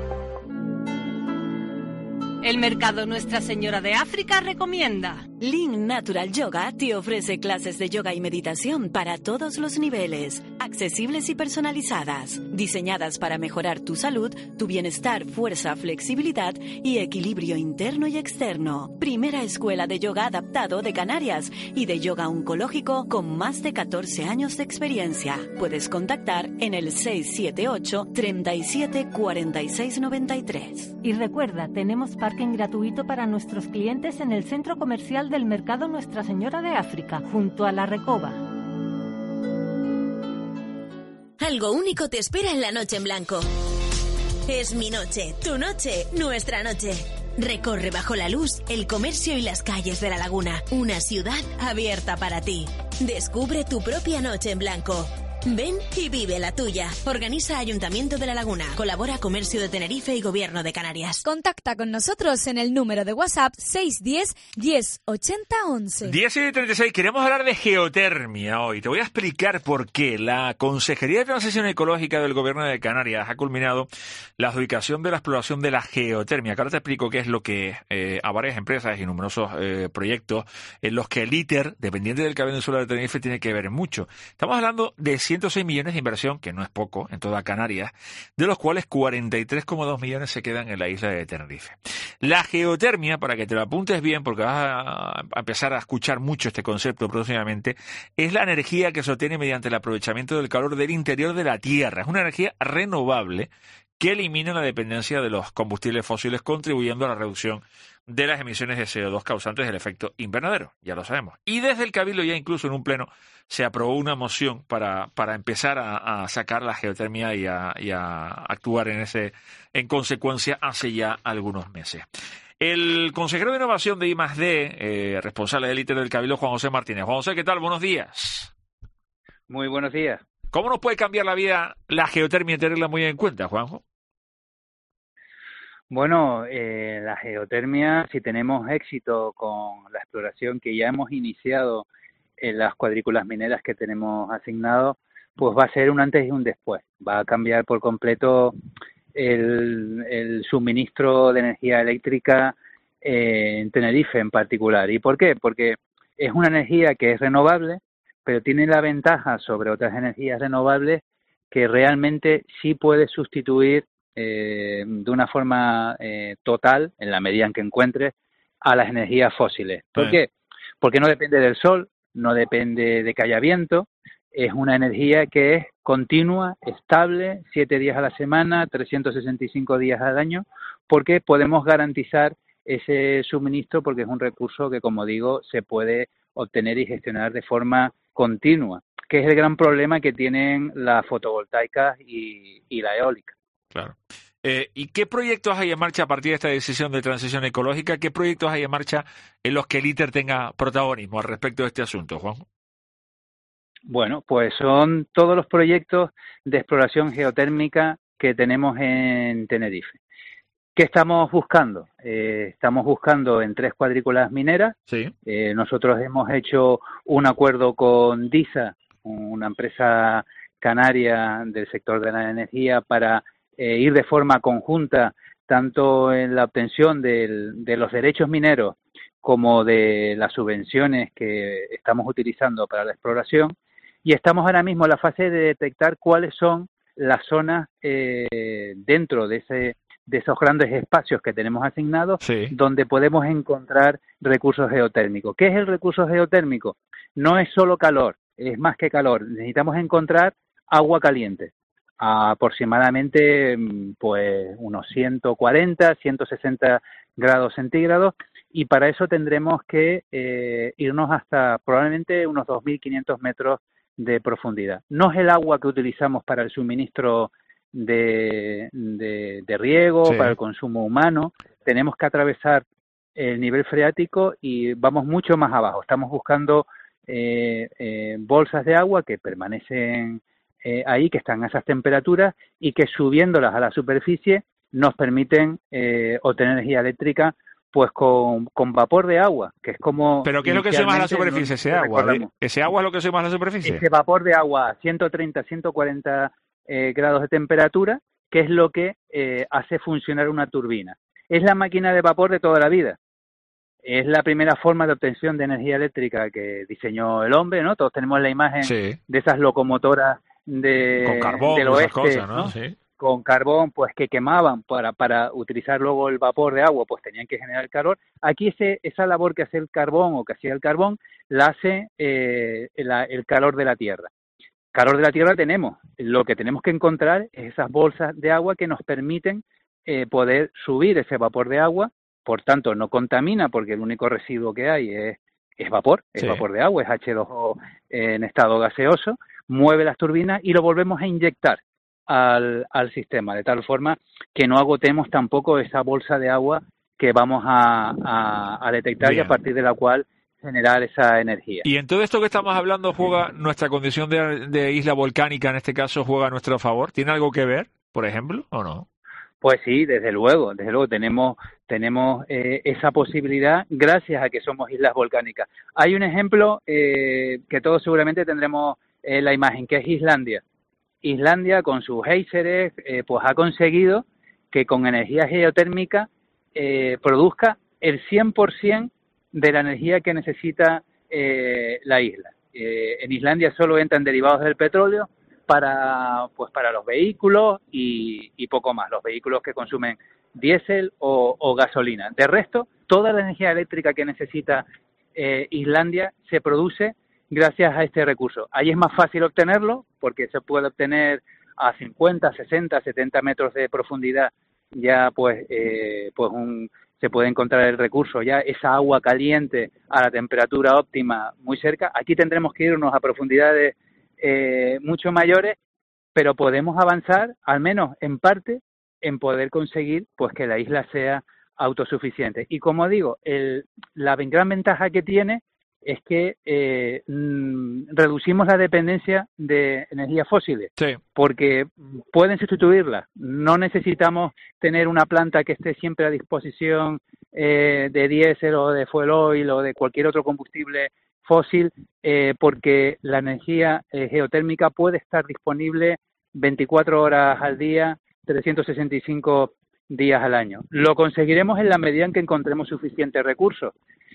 El Mercado Nuestra Señora de África recomienda. Lin Natural Yoga te ofrece clases de yoga y meditación para todos los niveles, accesibles y personalizadas, diseñadas para mejorar tu salud, tu bienestar, fuerza, flexibilidad y equilibrio interno y externo. Primera escuela de yoga adaptado de Canarias y de yoga oncológico con más de catorce años de experiencia. Puedes contactar en el seis siete ocho, treinta y siete, cuarenta y seis, noventa y tres. Y recuerda, tenemos parking gratuito para nuestros clientes en el centro comercial del Mercado Nuestra Señora de África, junto a la Recoba. Algo único te espera en la noche en blanco. Es mi noche, tu noche, nuestra noche. Recorre bajo la luz el comercio y las calles de la laguna. Una ciudad abierta para ti. Descubre tu propia noche en blanco. Ven y vive la tuya. Organiza Ayuntamiento de La Laguna. Colabora Comercio de Tenerife y Gobierno de Canarias. Contacta con nosotros en el número de WhatsApp seis uno cero, diez, ochenta, once. diez y treinta y seis, queremos hablar de geotermia hoy. Te voy a explicar por qué. La Consejería de Transición Ecológica del Gobierno de Canarias ha culminado la adjudicación de la exploración de la geotermia. Ahora te explico qué es lo que eh, a varias empresas y numerosos eh, proyectos en los que el ITER, dependiente del Cabildo Insular de Tenerife, tiene que ver mucho. Estamos hablando de ciento seis millones de inversión, que no es poco, en toda Canarias, de los cuales cuarenta y tres coma dos millones se quedan en la isla de Tenerife. La geotermia, para que te lo apuntes bien, porque vas a, a empezar a escuchar mucho este concepto próximamente, es la energía que se obtiene mediante el aprovechamiento del calor del interior de la Tierra. Es una energía renovable que elimina la dependencia de los combustibles fósiles, contribuyendo a la reducción de las emisiones de C O dos causantes del efecto invernadero, ya lo sabemos. Y desde el Cabildo ya incluso en un pleno se aprobó una moción para, para empezar a, a sacar la geotermia y a, y a actuar en ese en consecuencia hace ya algunos meses. El consejero de Innovación de I más D, eh, responsable del ITER del Cabildo, Juan José Martínez. Juan José, ¿qué tal? Buenos días. Muy buenos días. ¿Cómo nos puede cambiar la vida la geotermia y tenerla muy en cuenta, Juanjo? Bueno, eh, la geotermia, si tenemos éxito con la exploración que ya hemos iniciado en las cuadrículas mineras que tenemos asignado, pues va a ser un antes y un después. Va a cambiar por completo el, el suministro de energía eléctrica eh, en Tenerife en particular. ¿Y por qué? Porque es una energía que es renovable, pero tiene la ventaja sobre otras energías renovables que realmente sí puede sustituir eh, de una forma eh, total, en la medida en que encuentre, a las energías fósiles. ¿Por qué? Porque no depende del sol, no depende de que haya viento, es una energía que es continua, estable, siete días a la semana, trescientos sesenta y cinco días al año, porque podemos garantizar ese suministro porque es un recurso que, como digo, se puede obtener y gestionar de forma continua, que es el gran problema que tienen las fotovoltaicas y, y la eólica. Claro. Eh, ¿Y qué proyectos hay en marcha a partir de esta decisión de transición ecológica? ¿Qué proyectos hay en marcha en los que el ITER tenga protagonismo al respecto de este asunto, Juan? Bueno, pues son todos los proyectos de exploración geotérmica que tenemos en Tenerife. ¿Qué estamos buscando? Eh, estamos buscando en tres cuadrículas mineras. Sí. Eh, nosotros hemos hecho un acuerdo con DISA, una empresa canaria del sector de la energía, para eh, ir de forma conjunta tanto en la obtención del, de los derechos mineros como de las subvenciones que estamos utilizando para la exploración. Y estamos ahora mismo en la fase de detectar cuáles son las zonas eh, dentro de ese de esos grandes espacios que tenemos asignados, sí, donde podemos encontrar recursos geotérmicos. ¿Qué es el recurso geotérmico? No es solo calor, es más que calor. Necesitamos encontrar agua caliente. a aproximadamente pues unos ciento cuarenta, ciento sesenta grados centígrados, y para eso tendremos que eh, irnos hasta probablemente unos dos mil quinientos metros de profundidad. No es el agua que utilizamos para el suministro de, de, de riego, sí. para el consumo humano. Tenemos que atravesar el nivel freático y vamos mucho más abajo. Estamos buscando eh, eh, bolsas de agua que permanecen eh, ahí, que están a esas temperaturas y que subiéndolas a la superficie nos permiten eh, obtener energía eléctrica pues con, con vapor de agua, que es como... ¿Pero qué es lo que sube más a la superficie? ¿Ese agua? ¿Ese agua es lo que sube más a la superficie? Ese vapor de agua a ciento treinta, ciento cuarenta eh, grados de temperatura, que es lo que eh, hace funcionar una turbina. Es la máquina de vapor de toda la vida. Es la primera forma de obtención de energía eléctrica que diseñó el hombre, ¿no? Todos tenemos la imagen sí. de esas locomotoras de, con carbón, del oeste, cosas, ¿no? ¿no? Sí. Con carbón, pues que quemaban para, para utilizar luego el vapor de agua, pues tenían que generar calor. Aquí ese, esa labor que hace el carbón o que hacía el carbón, la hace eh, la, el calor de la tierra. Calor de la tierra tenemos. Lo que tenemos que encontrar es esas bolsas de agua que nos permiten eh, poder subir ese vapor de agua. Por tanto, no contamina porque el único residuo que hay es, es vapor, es sí. vapor de agua, es hache dos o en estado gaseoso, mueve las turbinas y lo volvemos a inyectar Al, al sistema, de tal forma que no agotemos tampoco esa bolsa de agua que vamos a, a, a detectar Bien. y a partir de la cual generar esa energía. Y en todo esto que estamos hablando, ¿juega nuestra condición de, de isla volcánica, en este caso, juega a nuestro favor? ¿Tiene algo que ver, por ejemplo, o no? Pues sí, desde luego, desde luego tenemos tenemos eh, esa posibilidad gracias a que somos islas volcánicas. Hay un ejemplo eh, que todos seguramente tendremos eh, la imagen, que es Islandia. Islandia, con sus géiseres, eh, pues ha conseguido que con energía geotérmica eh, produzca el cien por ciento de la energía que necesita eh, la isla. Eh, en Islandia solo entran derivados del petróleo para pues para los vehículos y, y poco más, los vehículos que consumen diésel o, o gasolina. De resto, toda la energía eléctrica que necesita eh, Islandia se produce gracias a este recurso. Ahí es más fácil obtenerlo porque se puede obtener a cincuenta, sesenta, setenta metros de profundidad. Ya pues eh, pues un, se puede encontrar el recurso, ya esa agua caliente a la temperatura óptima muy cerca. Aquí tendremos que irnos a profundidades eh, mucho mayores, pero podemos avanzar, al menos en parte, en poder conseguir pues que la isla sea autosuficiente. Y como digo, el, la gran ventaja que tiene es que eh, mmm, reducimos la dependencia de energías fósiles, sí. porque pueden sustituirlas. No necesitamos tener una planta que esté siempre a disposición eh, de diésel o de fuel oil o de cualquier otro combustible fósil, eh, porque la energía eh, geotérmica puede estar disponible veinticuatro horas al día, trescientos sesenta y cinco días al año. Lo conseguiremos en la medida en que encontremos suficientes recursos.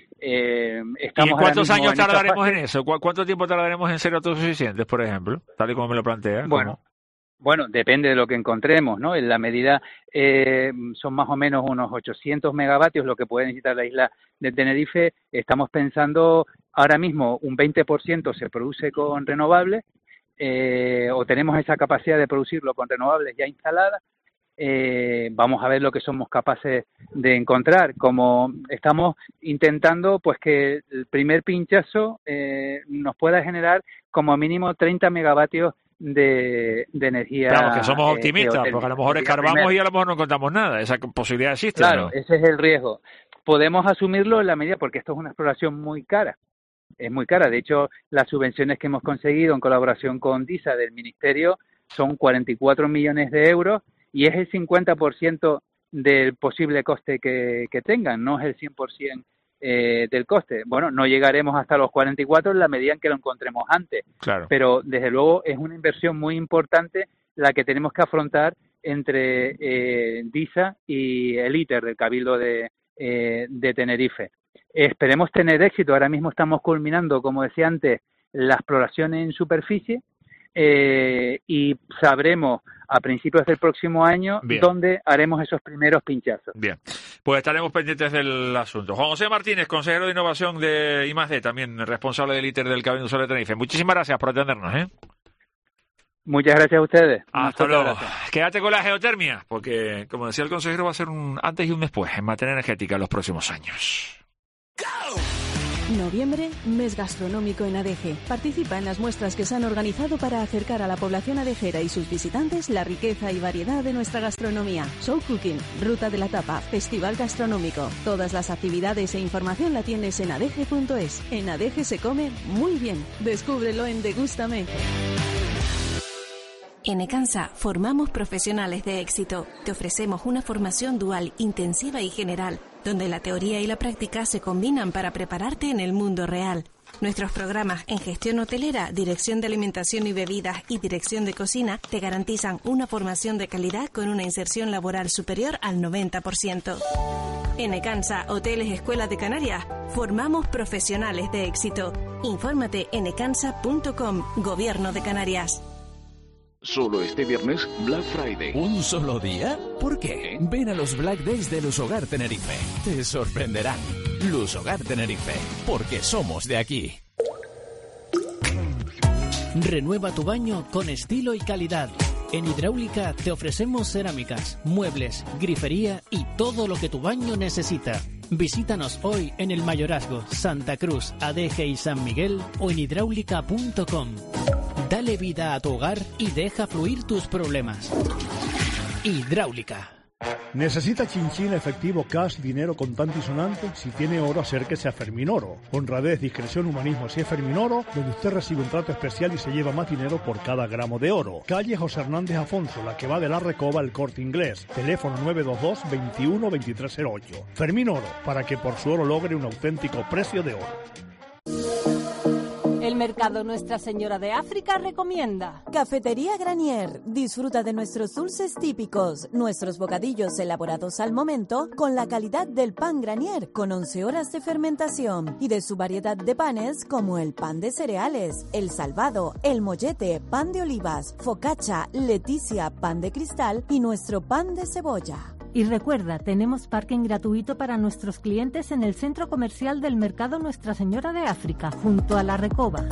Eh, ¿Y cuántos años tardaremos en eso? ¿Cu- ¿Cuánto tiempo tardaremos en ser autosuficientes, por ejemplo? Tal y como me lo plantea. Bueno, bueno, depende de lo que encontremos, ¿no? En la medida, eh, son más o menos unos ochocientos megavatios lo que puede necesitar la isla de Tenerife. Estamos pensando, ahora mismo un veinte por ciento se produce con renovables, eh, o tenemos esa capacidad de producirlo con renovables ya instaladas. Eh, vamos a ver lo que somos capaces de encontrar. Como estamos intentando pues que el primer pinchazo eh, nos pueda generar como mínimo treinta megavatios de, de energía. Claro, que somos optimistas, eh, porque a lo mejor escarbamos primera. y a lo mejor no encontramos nada. Esa posibilidad existe. Claro, ¿no? Ese es el riesgo. Podemos asumirlo en la medida, porque esto es una exploración muy cara. Es muy cara. De hecho, las subvenciones que hemos conseguido en colaboración con DISA del Ministerio son cuarenta y cuatro millones de euros y es el cincuenta por ciento del posible coste que, que tengan, no es el cien por ciento eh, del coste. Bueno, no llegaremos hasta los cuarenta y cuatro en la medida en que lo encontremos antes, claro. Pero desde luego es una inversión muy importante la que tenemos que afrontar entre eh, DISA y el ITER del Cabildo de, eh, de Tenerife. Esperemos tener éxito. Ahora mismo estamos culminando, como decía antes, la exploración en superficie eh, y sabremos a principios del próximo año Bien. dónde haremos esos primeros pinchazos. Bien, pues estaremos pendientes del asunto. Juan José Martínez, consejero de Innovación de I más D, también responsable del ITER del Cabildo de Tenerife. Muchísimas gracias por atendernos, ¿eh? Muchas gracias a ustedes. Hasta luego. Quédate con la geotermia, porque, como decía el consejero, va a ser un antes y un después en materia energética en los próximos años. Noviembre, mes gastronómico en Adeje. Participa en las muestras que se han organizado para acercar a la población adejera y sus visitantes la riqueza y variedad de nuestra gastronomía. Show Cooking, Ruta de la Tapa, Festival Gastronómico. Todas las actividades e información la tienes en adeje punto es. En Adeje se come muy bien. Descúbrelo en Degústame. En Ecansa formamos profesionales de éxito. Te ofrecemos una formación dual, intensiva y general, donde la teoría y la práctica se combinan para prepararte en el mundo real. Nuestros programas en gestión hotelera, dirección de alimentación y bebidas y dirección de cocina te garantizan una formación de calidad con una inserción laboral superior al noventa por ciento. En Ecansa, Hoteles Escuelas de Canarias, formamos profesionales de éxito. Infórmate en ecansa punto com, Gobierno de Canarias. Solo este viernes, Black Friday. ¿Un solo día? ¿Por qué? Ven a los Black Days de Lusogar Tenerife. Te sorprenderán. Lusogar Tenerife, porque somos de aquí. Renueva tu baño con estilo y calidad. En Hidráulica te ofrecemos cerámicas, muebles, grifería y todo lo que tu baño necesita. Visítanos hoy en el Mayorazgo, Santa Cruz, Adeje y San Miguel o en hidráulica punto com. Dale vida a tu hogar y deja fluir tus problemas. Hidráulica. ¿Necesita chinchín efectivo, cash, dinero contante y sonante? Si tiene oro, acérquese a Ferminoro. Honradez, discreción, humanismo. Si es Ferminoro, donde usted recibe un trato especial y se lleva más dinero por cada gramo de oro. Calle José Hernández Afonso, la que va de la Recoba al Corte Inglés. Teléfono nueve dos dos, veintiuno, veintitrés cero ocho. Ferminoro, para que por su oro logre un auténtico precio de oro. El mercado Nuestra Señora de África recomienda. Cafetería Granier. Disfruta de nuestros dulces típicos, nuestros bocadillos elaborados al momento con la calidad del pan Granier con once horas de fermentación y de su variedad de panes como el pan de cereales, el salvado, el mollete, pan de olivas, focaccia, leticia, pan de cristal y nuestro pan de cebolla. Y recuerda, tenemos parking gratuito para nuestros clientes en el centro comercial del mercado Nuestra Señora de África, junto a la Recoba.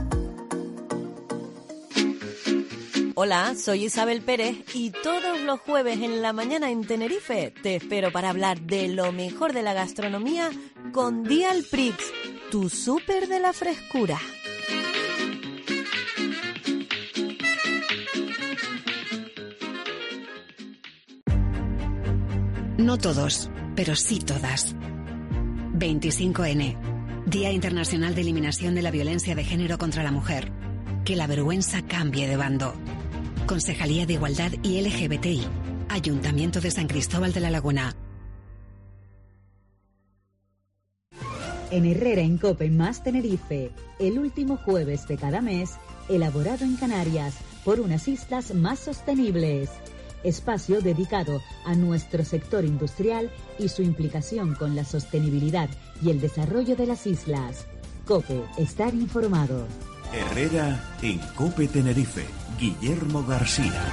Hola, soy Isabel Pérez y todos los jueves en la mañana en Tenerife te espero para hablar de lo mejor de la gastronomía con Dial Prix, tu súper de la frescura. No todos, pero sí todas. veinticinco ene, Día Internacional de Eliminación de la Violencia de Género contra la Mujer. Que la vergüenza cambie de bando. Concejalía de Igualdad y ele ge be te i. Ayuntamiento de San Cristóbal de la Laguna. En Herrera en Cope más Tenerife, el último jueves de cada mes, elaborado en Canarias por unas islas más sostenibles. Espacio dedicado a nuestro sector industrial y su implicación con la sostenibilidad y el desarrollo de las islas. COPE, estar informado. Herrera en Cope Tenerife, Guillermo García.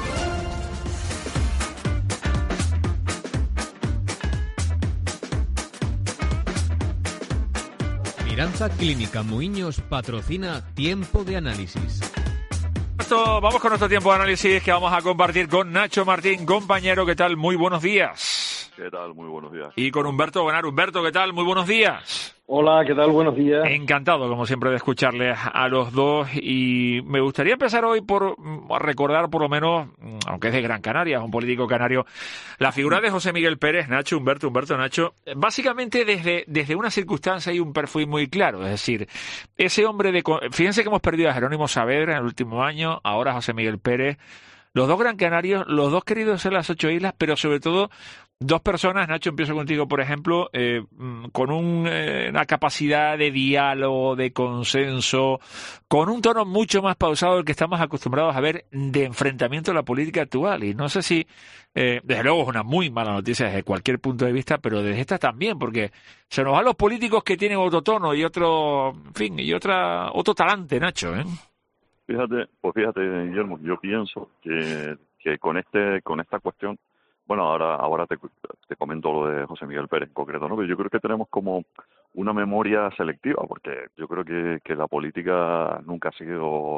Miranza Clínica Muiños patrocina Tiempo de Análisis. Vamos con nuestro tiempo de análisis que vamos a compartir con Nacho Martín, compañero. ¿Qué tal? Muy buenos días. ¿Qué tal? Muy buenos días. Y con Humberto Bonar. Humberto, ¿qué tal? Muy buenos días. Hola, ¿qué tal? Buenos días. Encantado, como siempre, de escucharles a los dos. Y me gustaría empezar hoy por recordar, por lo menos, aunque es de Gran Canaria, es un político canario, la figura de José Miguel Pérez. Nacho, Humberto, Humberto, Nacho, básicamente desde, desde una circunstancia y un perfil muy claro. Es decir, ese hombre de... Fíjense que hemos perdido a Jerónimo Saavedra en el último año, ahora José Miguel Pérez. Los dos gran canarios, los dos queridos en las ocho islas, pero sobre todo dos personas, Nacho, empiezo contigo, por ejemplo, eh, con un, eh, una capacidad de diálogo, de consenso, con un tono mucho más pausado del que estamos acostumbrados a ver de enfrentamiento a la política actual. Y no sé si, eh, desde luego es una muy mala noticia desde cualquier punto de vista, pero desde esta también, porque se nos van los políticos que tienen otro tono y otro, en fin, y otra otro talante, Nacho, ¿eh? Fíjate, pues fíjate, Guillermo, yo pienso que, que con este con esta cuestión, bueno, ahora ahora te, te comento lo de José Miguel Pérez en concreto, ¿no? Pero yo creo que tenemos como una memoria selectiva, porque yo creo que, que la política nunca ha sido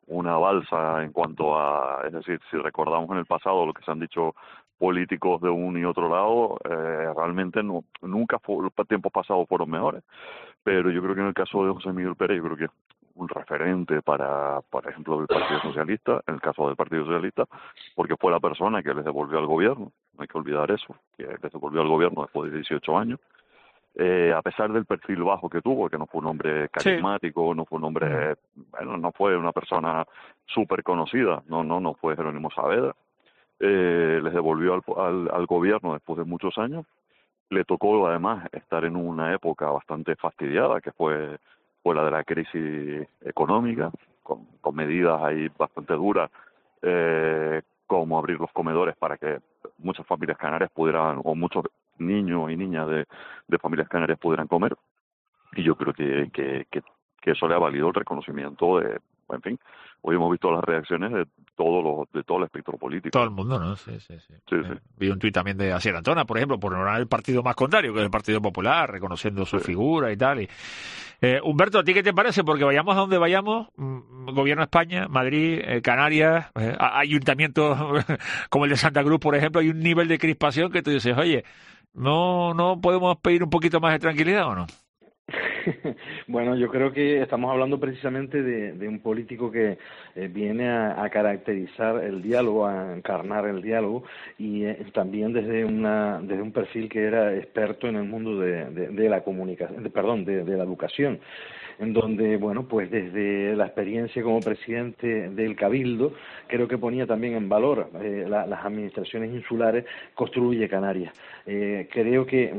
una balsa en cuanto a, es decir, si recordamos en el pasado lo que se han dicho políticos de un y otro lado, eh, realmente no, nunca fue, los tiempos pasados fueron mejores. Pero yo creo que en el caso de José Miguel Pérez, yo creo que es un referente para, por ejemplo, del Partido Socialista, en el caso del Partido Socialista, porque fue la persona que les devolvió al gobierno, no hay que olvidar eso, que les devolvió al gobierno después de dieciocho años. Eh, a pesar del perfil bajo que tuvo, que no fue un hombre carismático, sí. no fue un hombre, bueno, no fue una persona súper conocida, no, no, no fue Jerónimo Saavedra, eh, les devolvió al, al, al gobierno después de muchos años. Le tocó además estar en una época bastante fastidiada, que fue, fue la de la crisis económica, con, con medidas ahí bastante duras, eh, como abrir los comedores para que muchas familias canarias pudieran, o muchos niños y niñas de, de familias canarias pudieran comer. Y yo creo que, que, que, que eso le ha valido el reconocimiento de, en fin, hoy hemos visto las reacciones de todo lo, de todo el espectro político. Todo el mundo, ¿no? Sí, sí, sí. sí, eh, sí. Vi un tuit también de Asier Antona, por ejemplo, por nombrar el partido más contrario, que es el Partido Popular, reconociendo su sí. figura y tal. Y, eh, Humberto, ¿a ti qué te parece? Porque vayamos a donde vayamos, mmm, Gobierno de España, Madrid, eh, Canarias, eh, ayuntamientos como el de Santa Cruz, por ejemplo, hay un nivel de crispación que tú dices, oye, ¿no, no podemos pedir un poquito más de tranquilidad o no? Bueno, yo creo que estamos hablando precisamente de, de un político que eh, viene a, a caracterizar el diálogo, a encarnar el diálogo y eh, también desde una desde un perfil que era experto en el mundo de, de, de la comunicación, de, perdón, de, de la educación, en donde, bueno, pues desde la experiencia como presidente del Cabildo, creo que ponía también en valor eh, la, las administraciones insulares, construye Canarias. Eh, creo que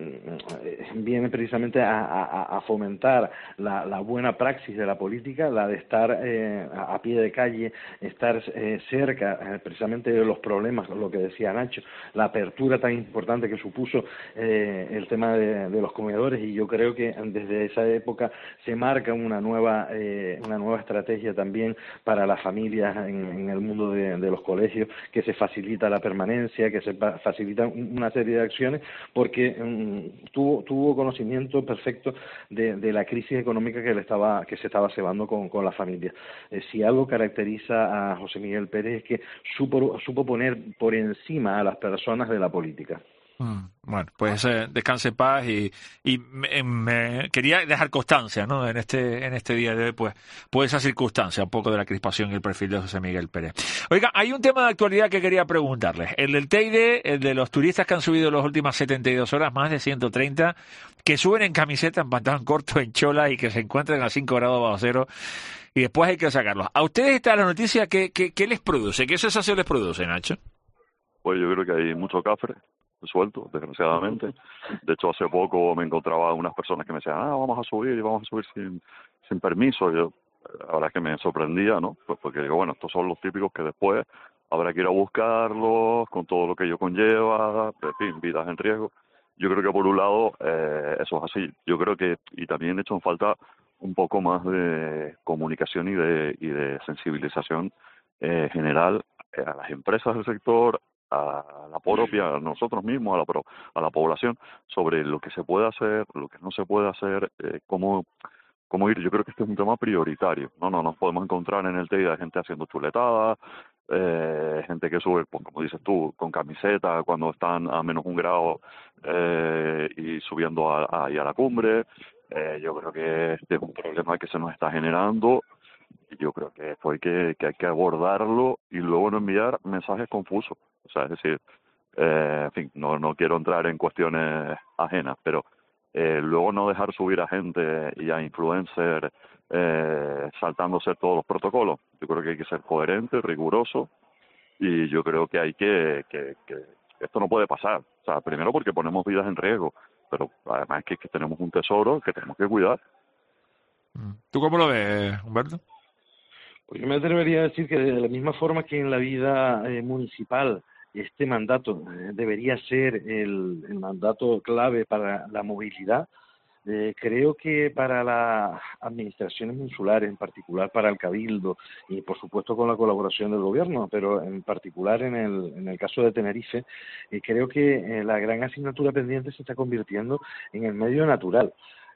mmm, viene precisamente a, a, a fomentar la, la buena praxis de la política, la de estar eh, a, a pie de calle, estar eh, cerca eh, precisamente de los problemas, lo que decía Nacho, la apertura tan importante que supuso eh, el tema de, de los comedores, y yo creo que desde esa época se marca una nueva eh, una nueva estrategia también para las familias en, en el mundo de, de los colegios, que se facilita la permanencia, que se facilita una serie de acciones, porque um, tuvo tuvo conocimiento perfecto de, de la crisis económica que le estaba que se estaba cebando con, con la familia. Eh, si algo caracteriza a José Miguel Pérez es que supo supo poner por encima a las personas de la política. Bueno, pues eh, descanse en paz y, y me, me quería dejar constancia, ¿no? En este en este día de hoy, pues, pues esa circunstancia, un poco de la crispación y el perfil de José Miguel Pérez. Oiga, hay un tema de actualidad que quería preguntarles. El del Teide, el de los turistas que han subido las últimas setenta y dos horas, más de ciento treinta, que suben en camiseta, en pantalón corto, en chola y que se encuentran a cinco grados bajo cero y después hay que sacarlos. ¿A ustedes está la noticia? ¿Qué, qué, qué les produce? ¿Qué sensación les produce, Nacho? Pues yo creo que hay mucho cafre suelto, desgraciadamente. De hecho, hace poco me encontraba unas personas que me decían, ah, vamos a subir y vamos a subir sin, sin permiso. Y yo, la verdad es que me sorprendía, ¿no? Pues porque digo, bueno, estos son los típicos que después habrá que ir a buscarlos, con todo lo que ello conlleva, en fin, vidas en riesgo. Yo creo que por un lado eh, eso es así. Yo creo que, y también he hecho en falta un poco más de comunicación y de, y de sensibilización eh, general a las empresas del sector, a la propia, a nosotros mismos, a la, pro, a la población, sobre lo que se puede hacer, lo que no se puede hacer, eh, cómo, cómo ir. Yo creo que este es un tema prioritario. No, no nos podemos encontrar en el Teide gente haciendo chuletadas, eh, gente que sube, pues, como dices tú, con camiseta cuando están a menos un grado eh, y subiendo a, a, a la cumbre. Eh, yo creo que este es un problema que se nos está generando. Yo creo que esto hay que, que hay que abordarlo y luego no enviar mensajes confusos. O sea, es decir, eh, en fin, no, no quiero entrar en cuestiones ajenas, pero eh, luego no dejar subir a gente y a influencers eh, saltándose todos los protocolos. Yo creo que hay que ser coherente, riguroso, y yo creo que hay que, que, que esto no puede pasar. O sea, primero porque ponemos vidas en riesgo, pero además es que, que tenemos un tesoro que tenemos que cuidar. ¿Tú cómo lo ves, Humberto? Pues yo me atrevería a decir que de la misma forma que en la vida eh, municipal este mandato eh, debería ser el, el mandato clave para la movilidad, eh, creo que para las administraciones insulares, en particular para el Cabildo y por supuesto con la colaboración del gobierno, pero en particular en el, en el caso de Tenerife, eh, creo que eh, la gran asignatura pendiente se está convirtiendo en el medio natural.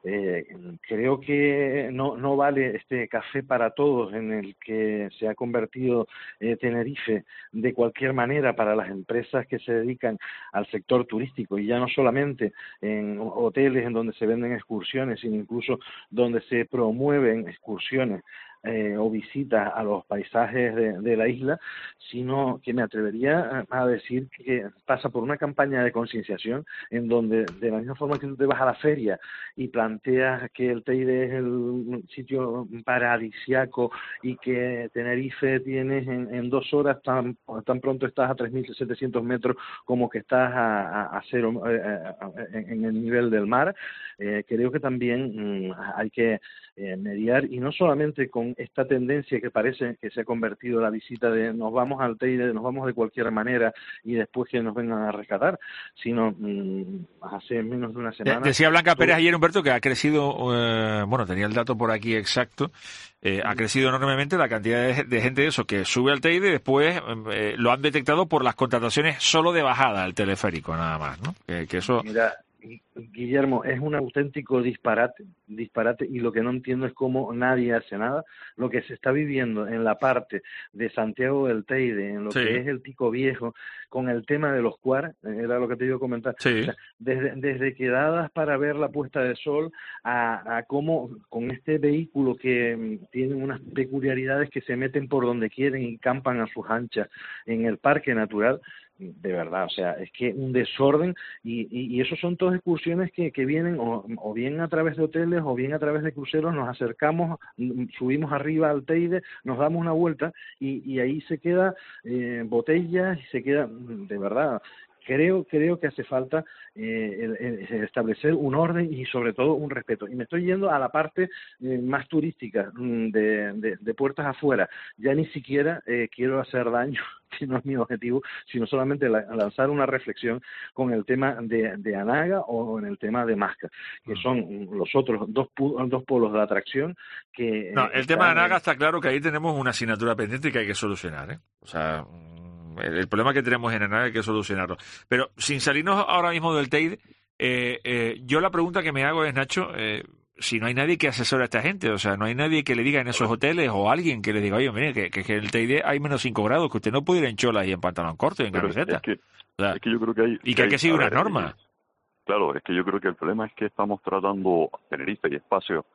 Eh, creo que no, no vale este café para todos en el que se ha convertido eh, Tenerife de cualquier manera para las empresas que se dedican al sector turístico, y ya no solamente en hoteles en donde se venden excursiones, sino incluso donde se promueven excursiones Eh, o visitas a los paisajes de, de la isla, sino que me atrevería a, a decir que pasa por una campaña de concienciación en donde, de la misma forma que tú te vas a la feria y planteas que el Teide es el sitio paradisiaco y que Tenerife tienes en, en dos horas tan, tan pronto estás a tres mil setecientos metros como que estás a, a, a cero eh, a, a, en el nivel del mar, eh, creo que también mm, hay que eh, mediar, y no solamente con esta tendencia que parece que se ha convertido la visita de nos vamos al Teide, nos vamos de cualquier manera y después que nos vengan a rescatar, sino mmm, hace menos de una semana... De- decía Blanca Pérez ayer, Humberto, que ha crecido, eh, bueno, tenía el dato por aquí exacto, eh, ha crecido enormemente la cantidad de, de gente de eso que sube al Teide y después eh, lo han detectado por las contrataciones solo de bajada al teleférico, nada más, ¿no? Que, que eso... Mira, Guillermo, es un auténtico disparate, disparate, y lo que no entiendo es cómo nadie hace nada. Lo que se está viviendo en la parte de Santiago del Teide, en lo Sí. que es el Tico Viejo, con el tema de los cuar, era lo que te iba a comentar, Sí. o sea, desde, desde quedadas para ver la puesta de sol a, a cómo con este vehículo que mm, tiene unas peculiaridades que se meten por donde quieren y campan a sus anchas en el parque natural. De verdad, o sea, es que un desorden, y, y, y eso son todas excursiones que, que vienen o, o bien a través de hoteles o bien a través de cruceros, nos acercamos, mm, subimos arriba al Teide, nos damos una vuelta y, y ahí se queda eh, botellas y se queda, mm, de verdad, creo creo que hace falta eh, el, el establecer un orden y sobre todo un respeto. Y me estoy yendo a la parte eh, más turística mm, de, de, de puertas afuera. Ya ni siquiera eh, quiero hacer daño, que no es mi objetivo, sino solamente la, lanzar una reflexión con el tema de, de Anaga o en el tema de Masca, que son los otros dos, pu- dos polos de atracción que... No, eh, el tema de están- Anaga está claro que ahí tenemos una asignatura pendiente que hay que solucionar, ¿eh? O sea, el, el problema que tenemos en Anaga hay que solucionarlo. Pero sin salirnos ahora mismo del Teide, eh, eh, yo la pregunta que me hago es, Nacho, eh, si no hay nadie que asesore a esta gente, o sea, no hay nadie que le diga en esos hoteles o alguien que le diga, oye, mire, que, que, que en el Teide hay menos cinco grados, que usted no puede ir en cholas y en pantalón corto y en Pero camiseta. es que, O sea, es que yo creo que hay... y que hay que seguir a unas ver, normas. Claro, es que yo creo que el problema es que estamos tratando Tenerife y espacio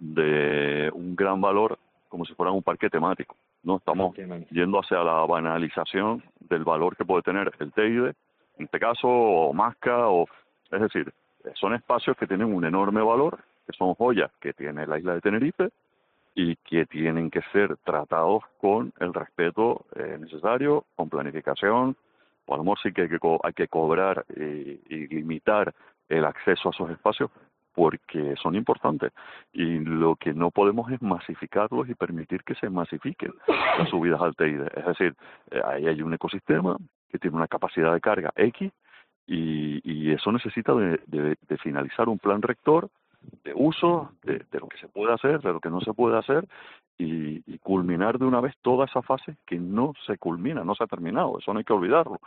de un gran valor como si fuera un parque temático, ¿no? Estamos yendo hacia la banalización del valor que puede tener el Teide, en este caso, o Masca, o es decir, son espacios que tienen un enorme valor, que son joyas que tiene la isla de Tenerife y que tienen que ser tratados con el respeto eh, necesario, con planificación. O a lo mejor sí que hay que, co- hay que cobrar y, y limitar el acceso a esos espacios porque son importantes. Y lo que no podemos es masificarlos y permitir que se masifiquen las subidas al Teide. Es decir, eh, ahí hay un ecosistema que tiene una capacidad de carga X y, y eso necesita de, de, de finalizar un plan rector de uso, de, de lo que se puede hacer, de lo que no se puede hacer, y, y culminar de una vez toda esa fase que no se culmina, no se ha terminado, eso no hay que olvidarlo,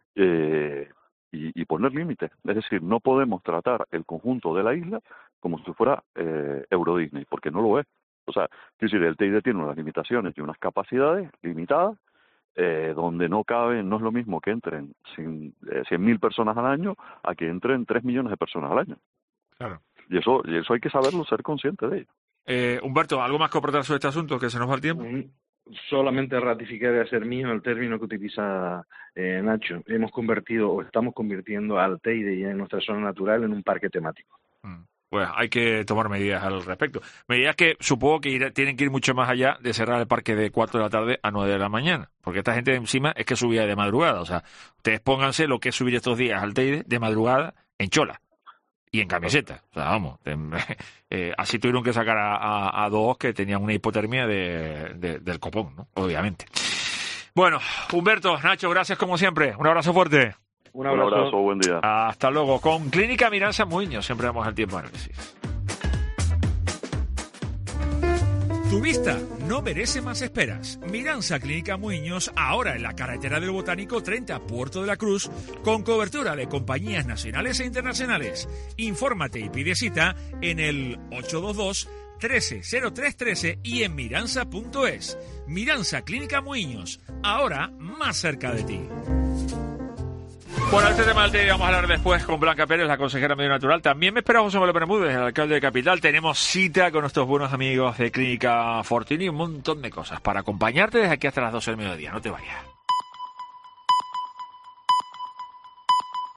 eh, y, y poner límites. Es decir, no podemos tratar el conjunto de la isla como si fuera eh, Euro Disney, porque no lo es. O sea, quiero decir, el Teide tiene unas limitaciones y unas capacidades limitadas, eh, donde no caben, no es lo mismo que entren cien mil personas al año a que entren tres millones de personas al año. Claro. Y eso, y eso hay que saberlo, ser consciente de ello. Eh, Humberto, ¿algo más que aportar sobre este asunto, que se nos va el tiempo? Solamente ratificar y hacer mío el término que utiliza eh, Nacho. Hemos convertido o estamos convirtiendo al Teide y en nuestra zona natural en un parque temático. Pues hay que tomar medidas al respecto. Medidas que supongo que ir- tienen que ir mucho más allá de cerrar el parque de cuatro de la tarde a nueve de la mañana. Porque esta gente encima es que subía de madrugada. O sea, ustedes pónganse lo que es subir estos días al Teide de madrugada en chola y en camiseta. O sea, vamos, eh, así tuvieron que sacar a, a, a dos que tenían una hipotermia de, de- del copón, ¿no? Obviamente. Bueno, Humberto, Nacho, gracias como siempre. Un abrazo fuerte. Un abrazo. Un abrazo, buen día. Hasta luego. Con Clínica Miranza Muñoz, siempre damos el tiempo de análisis. Tu vista no merece más esperas. Miranza Clínica Muiños, ahora en la carretera del Botánico treinta, Puerto de la Cruz, con cobertura de compañías nacionales e internacionales. Infórmate y pide cita en el ocho dos dos, trece cero tres trece y en miranza punto es. Miranza Clínica Muiños, ahora más cerca de ti. Bueno, este tema del té vamos a hablar después con Blanca Pérez, la consejera medio natural. También me espera José Manuel Bermúdez, el alcalde de Capital. Tenemos cita con nuestros buenos amigos de Clínica Fortini y un montón de cosas para acompañarte desde aquí hasta las doce del mediodía. No te vayas.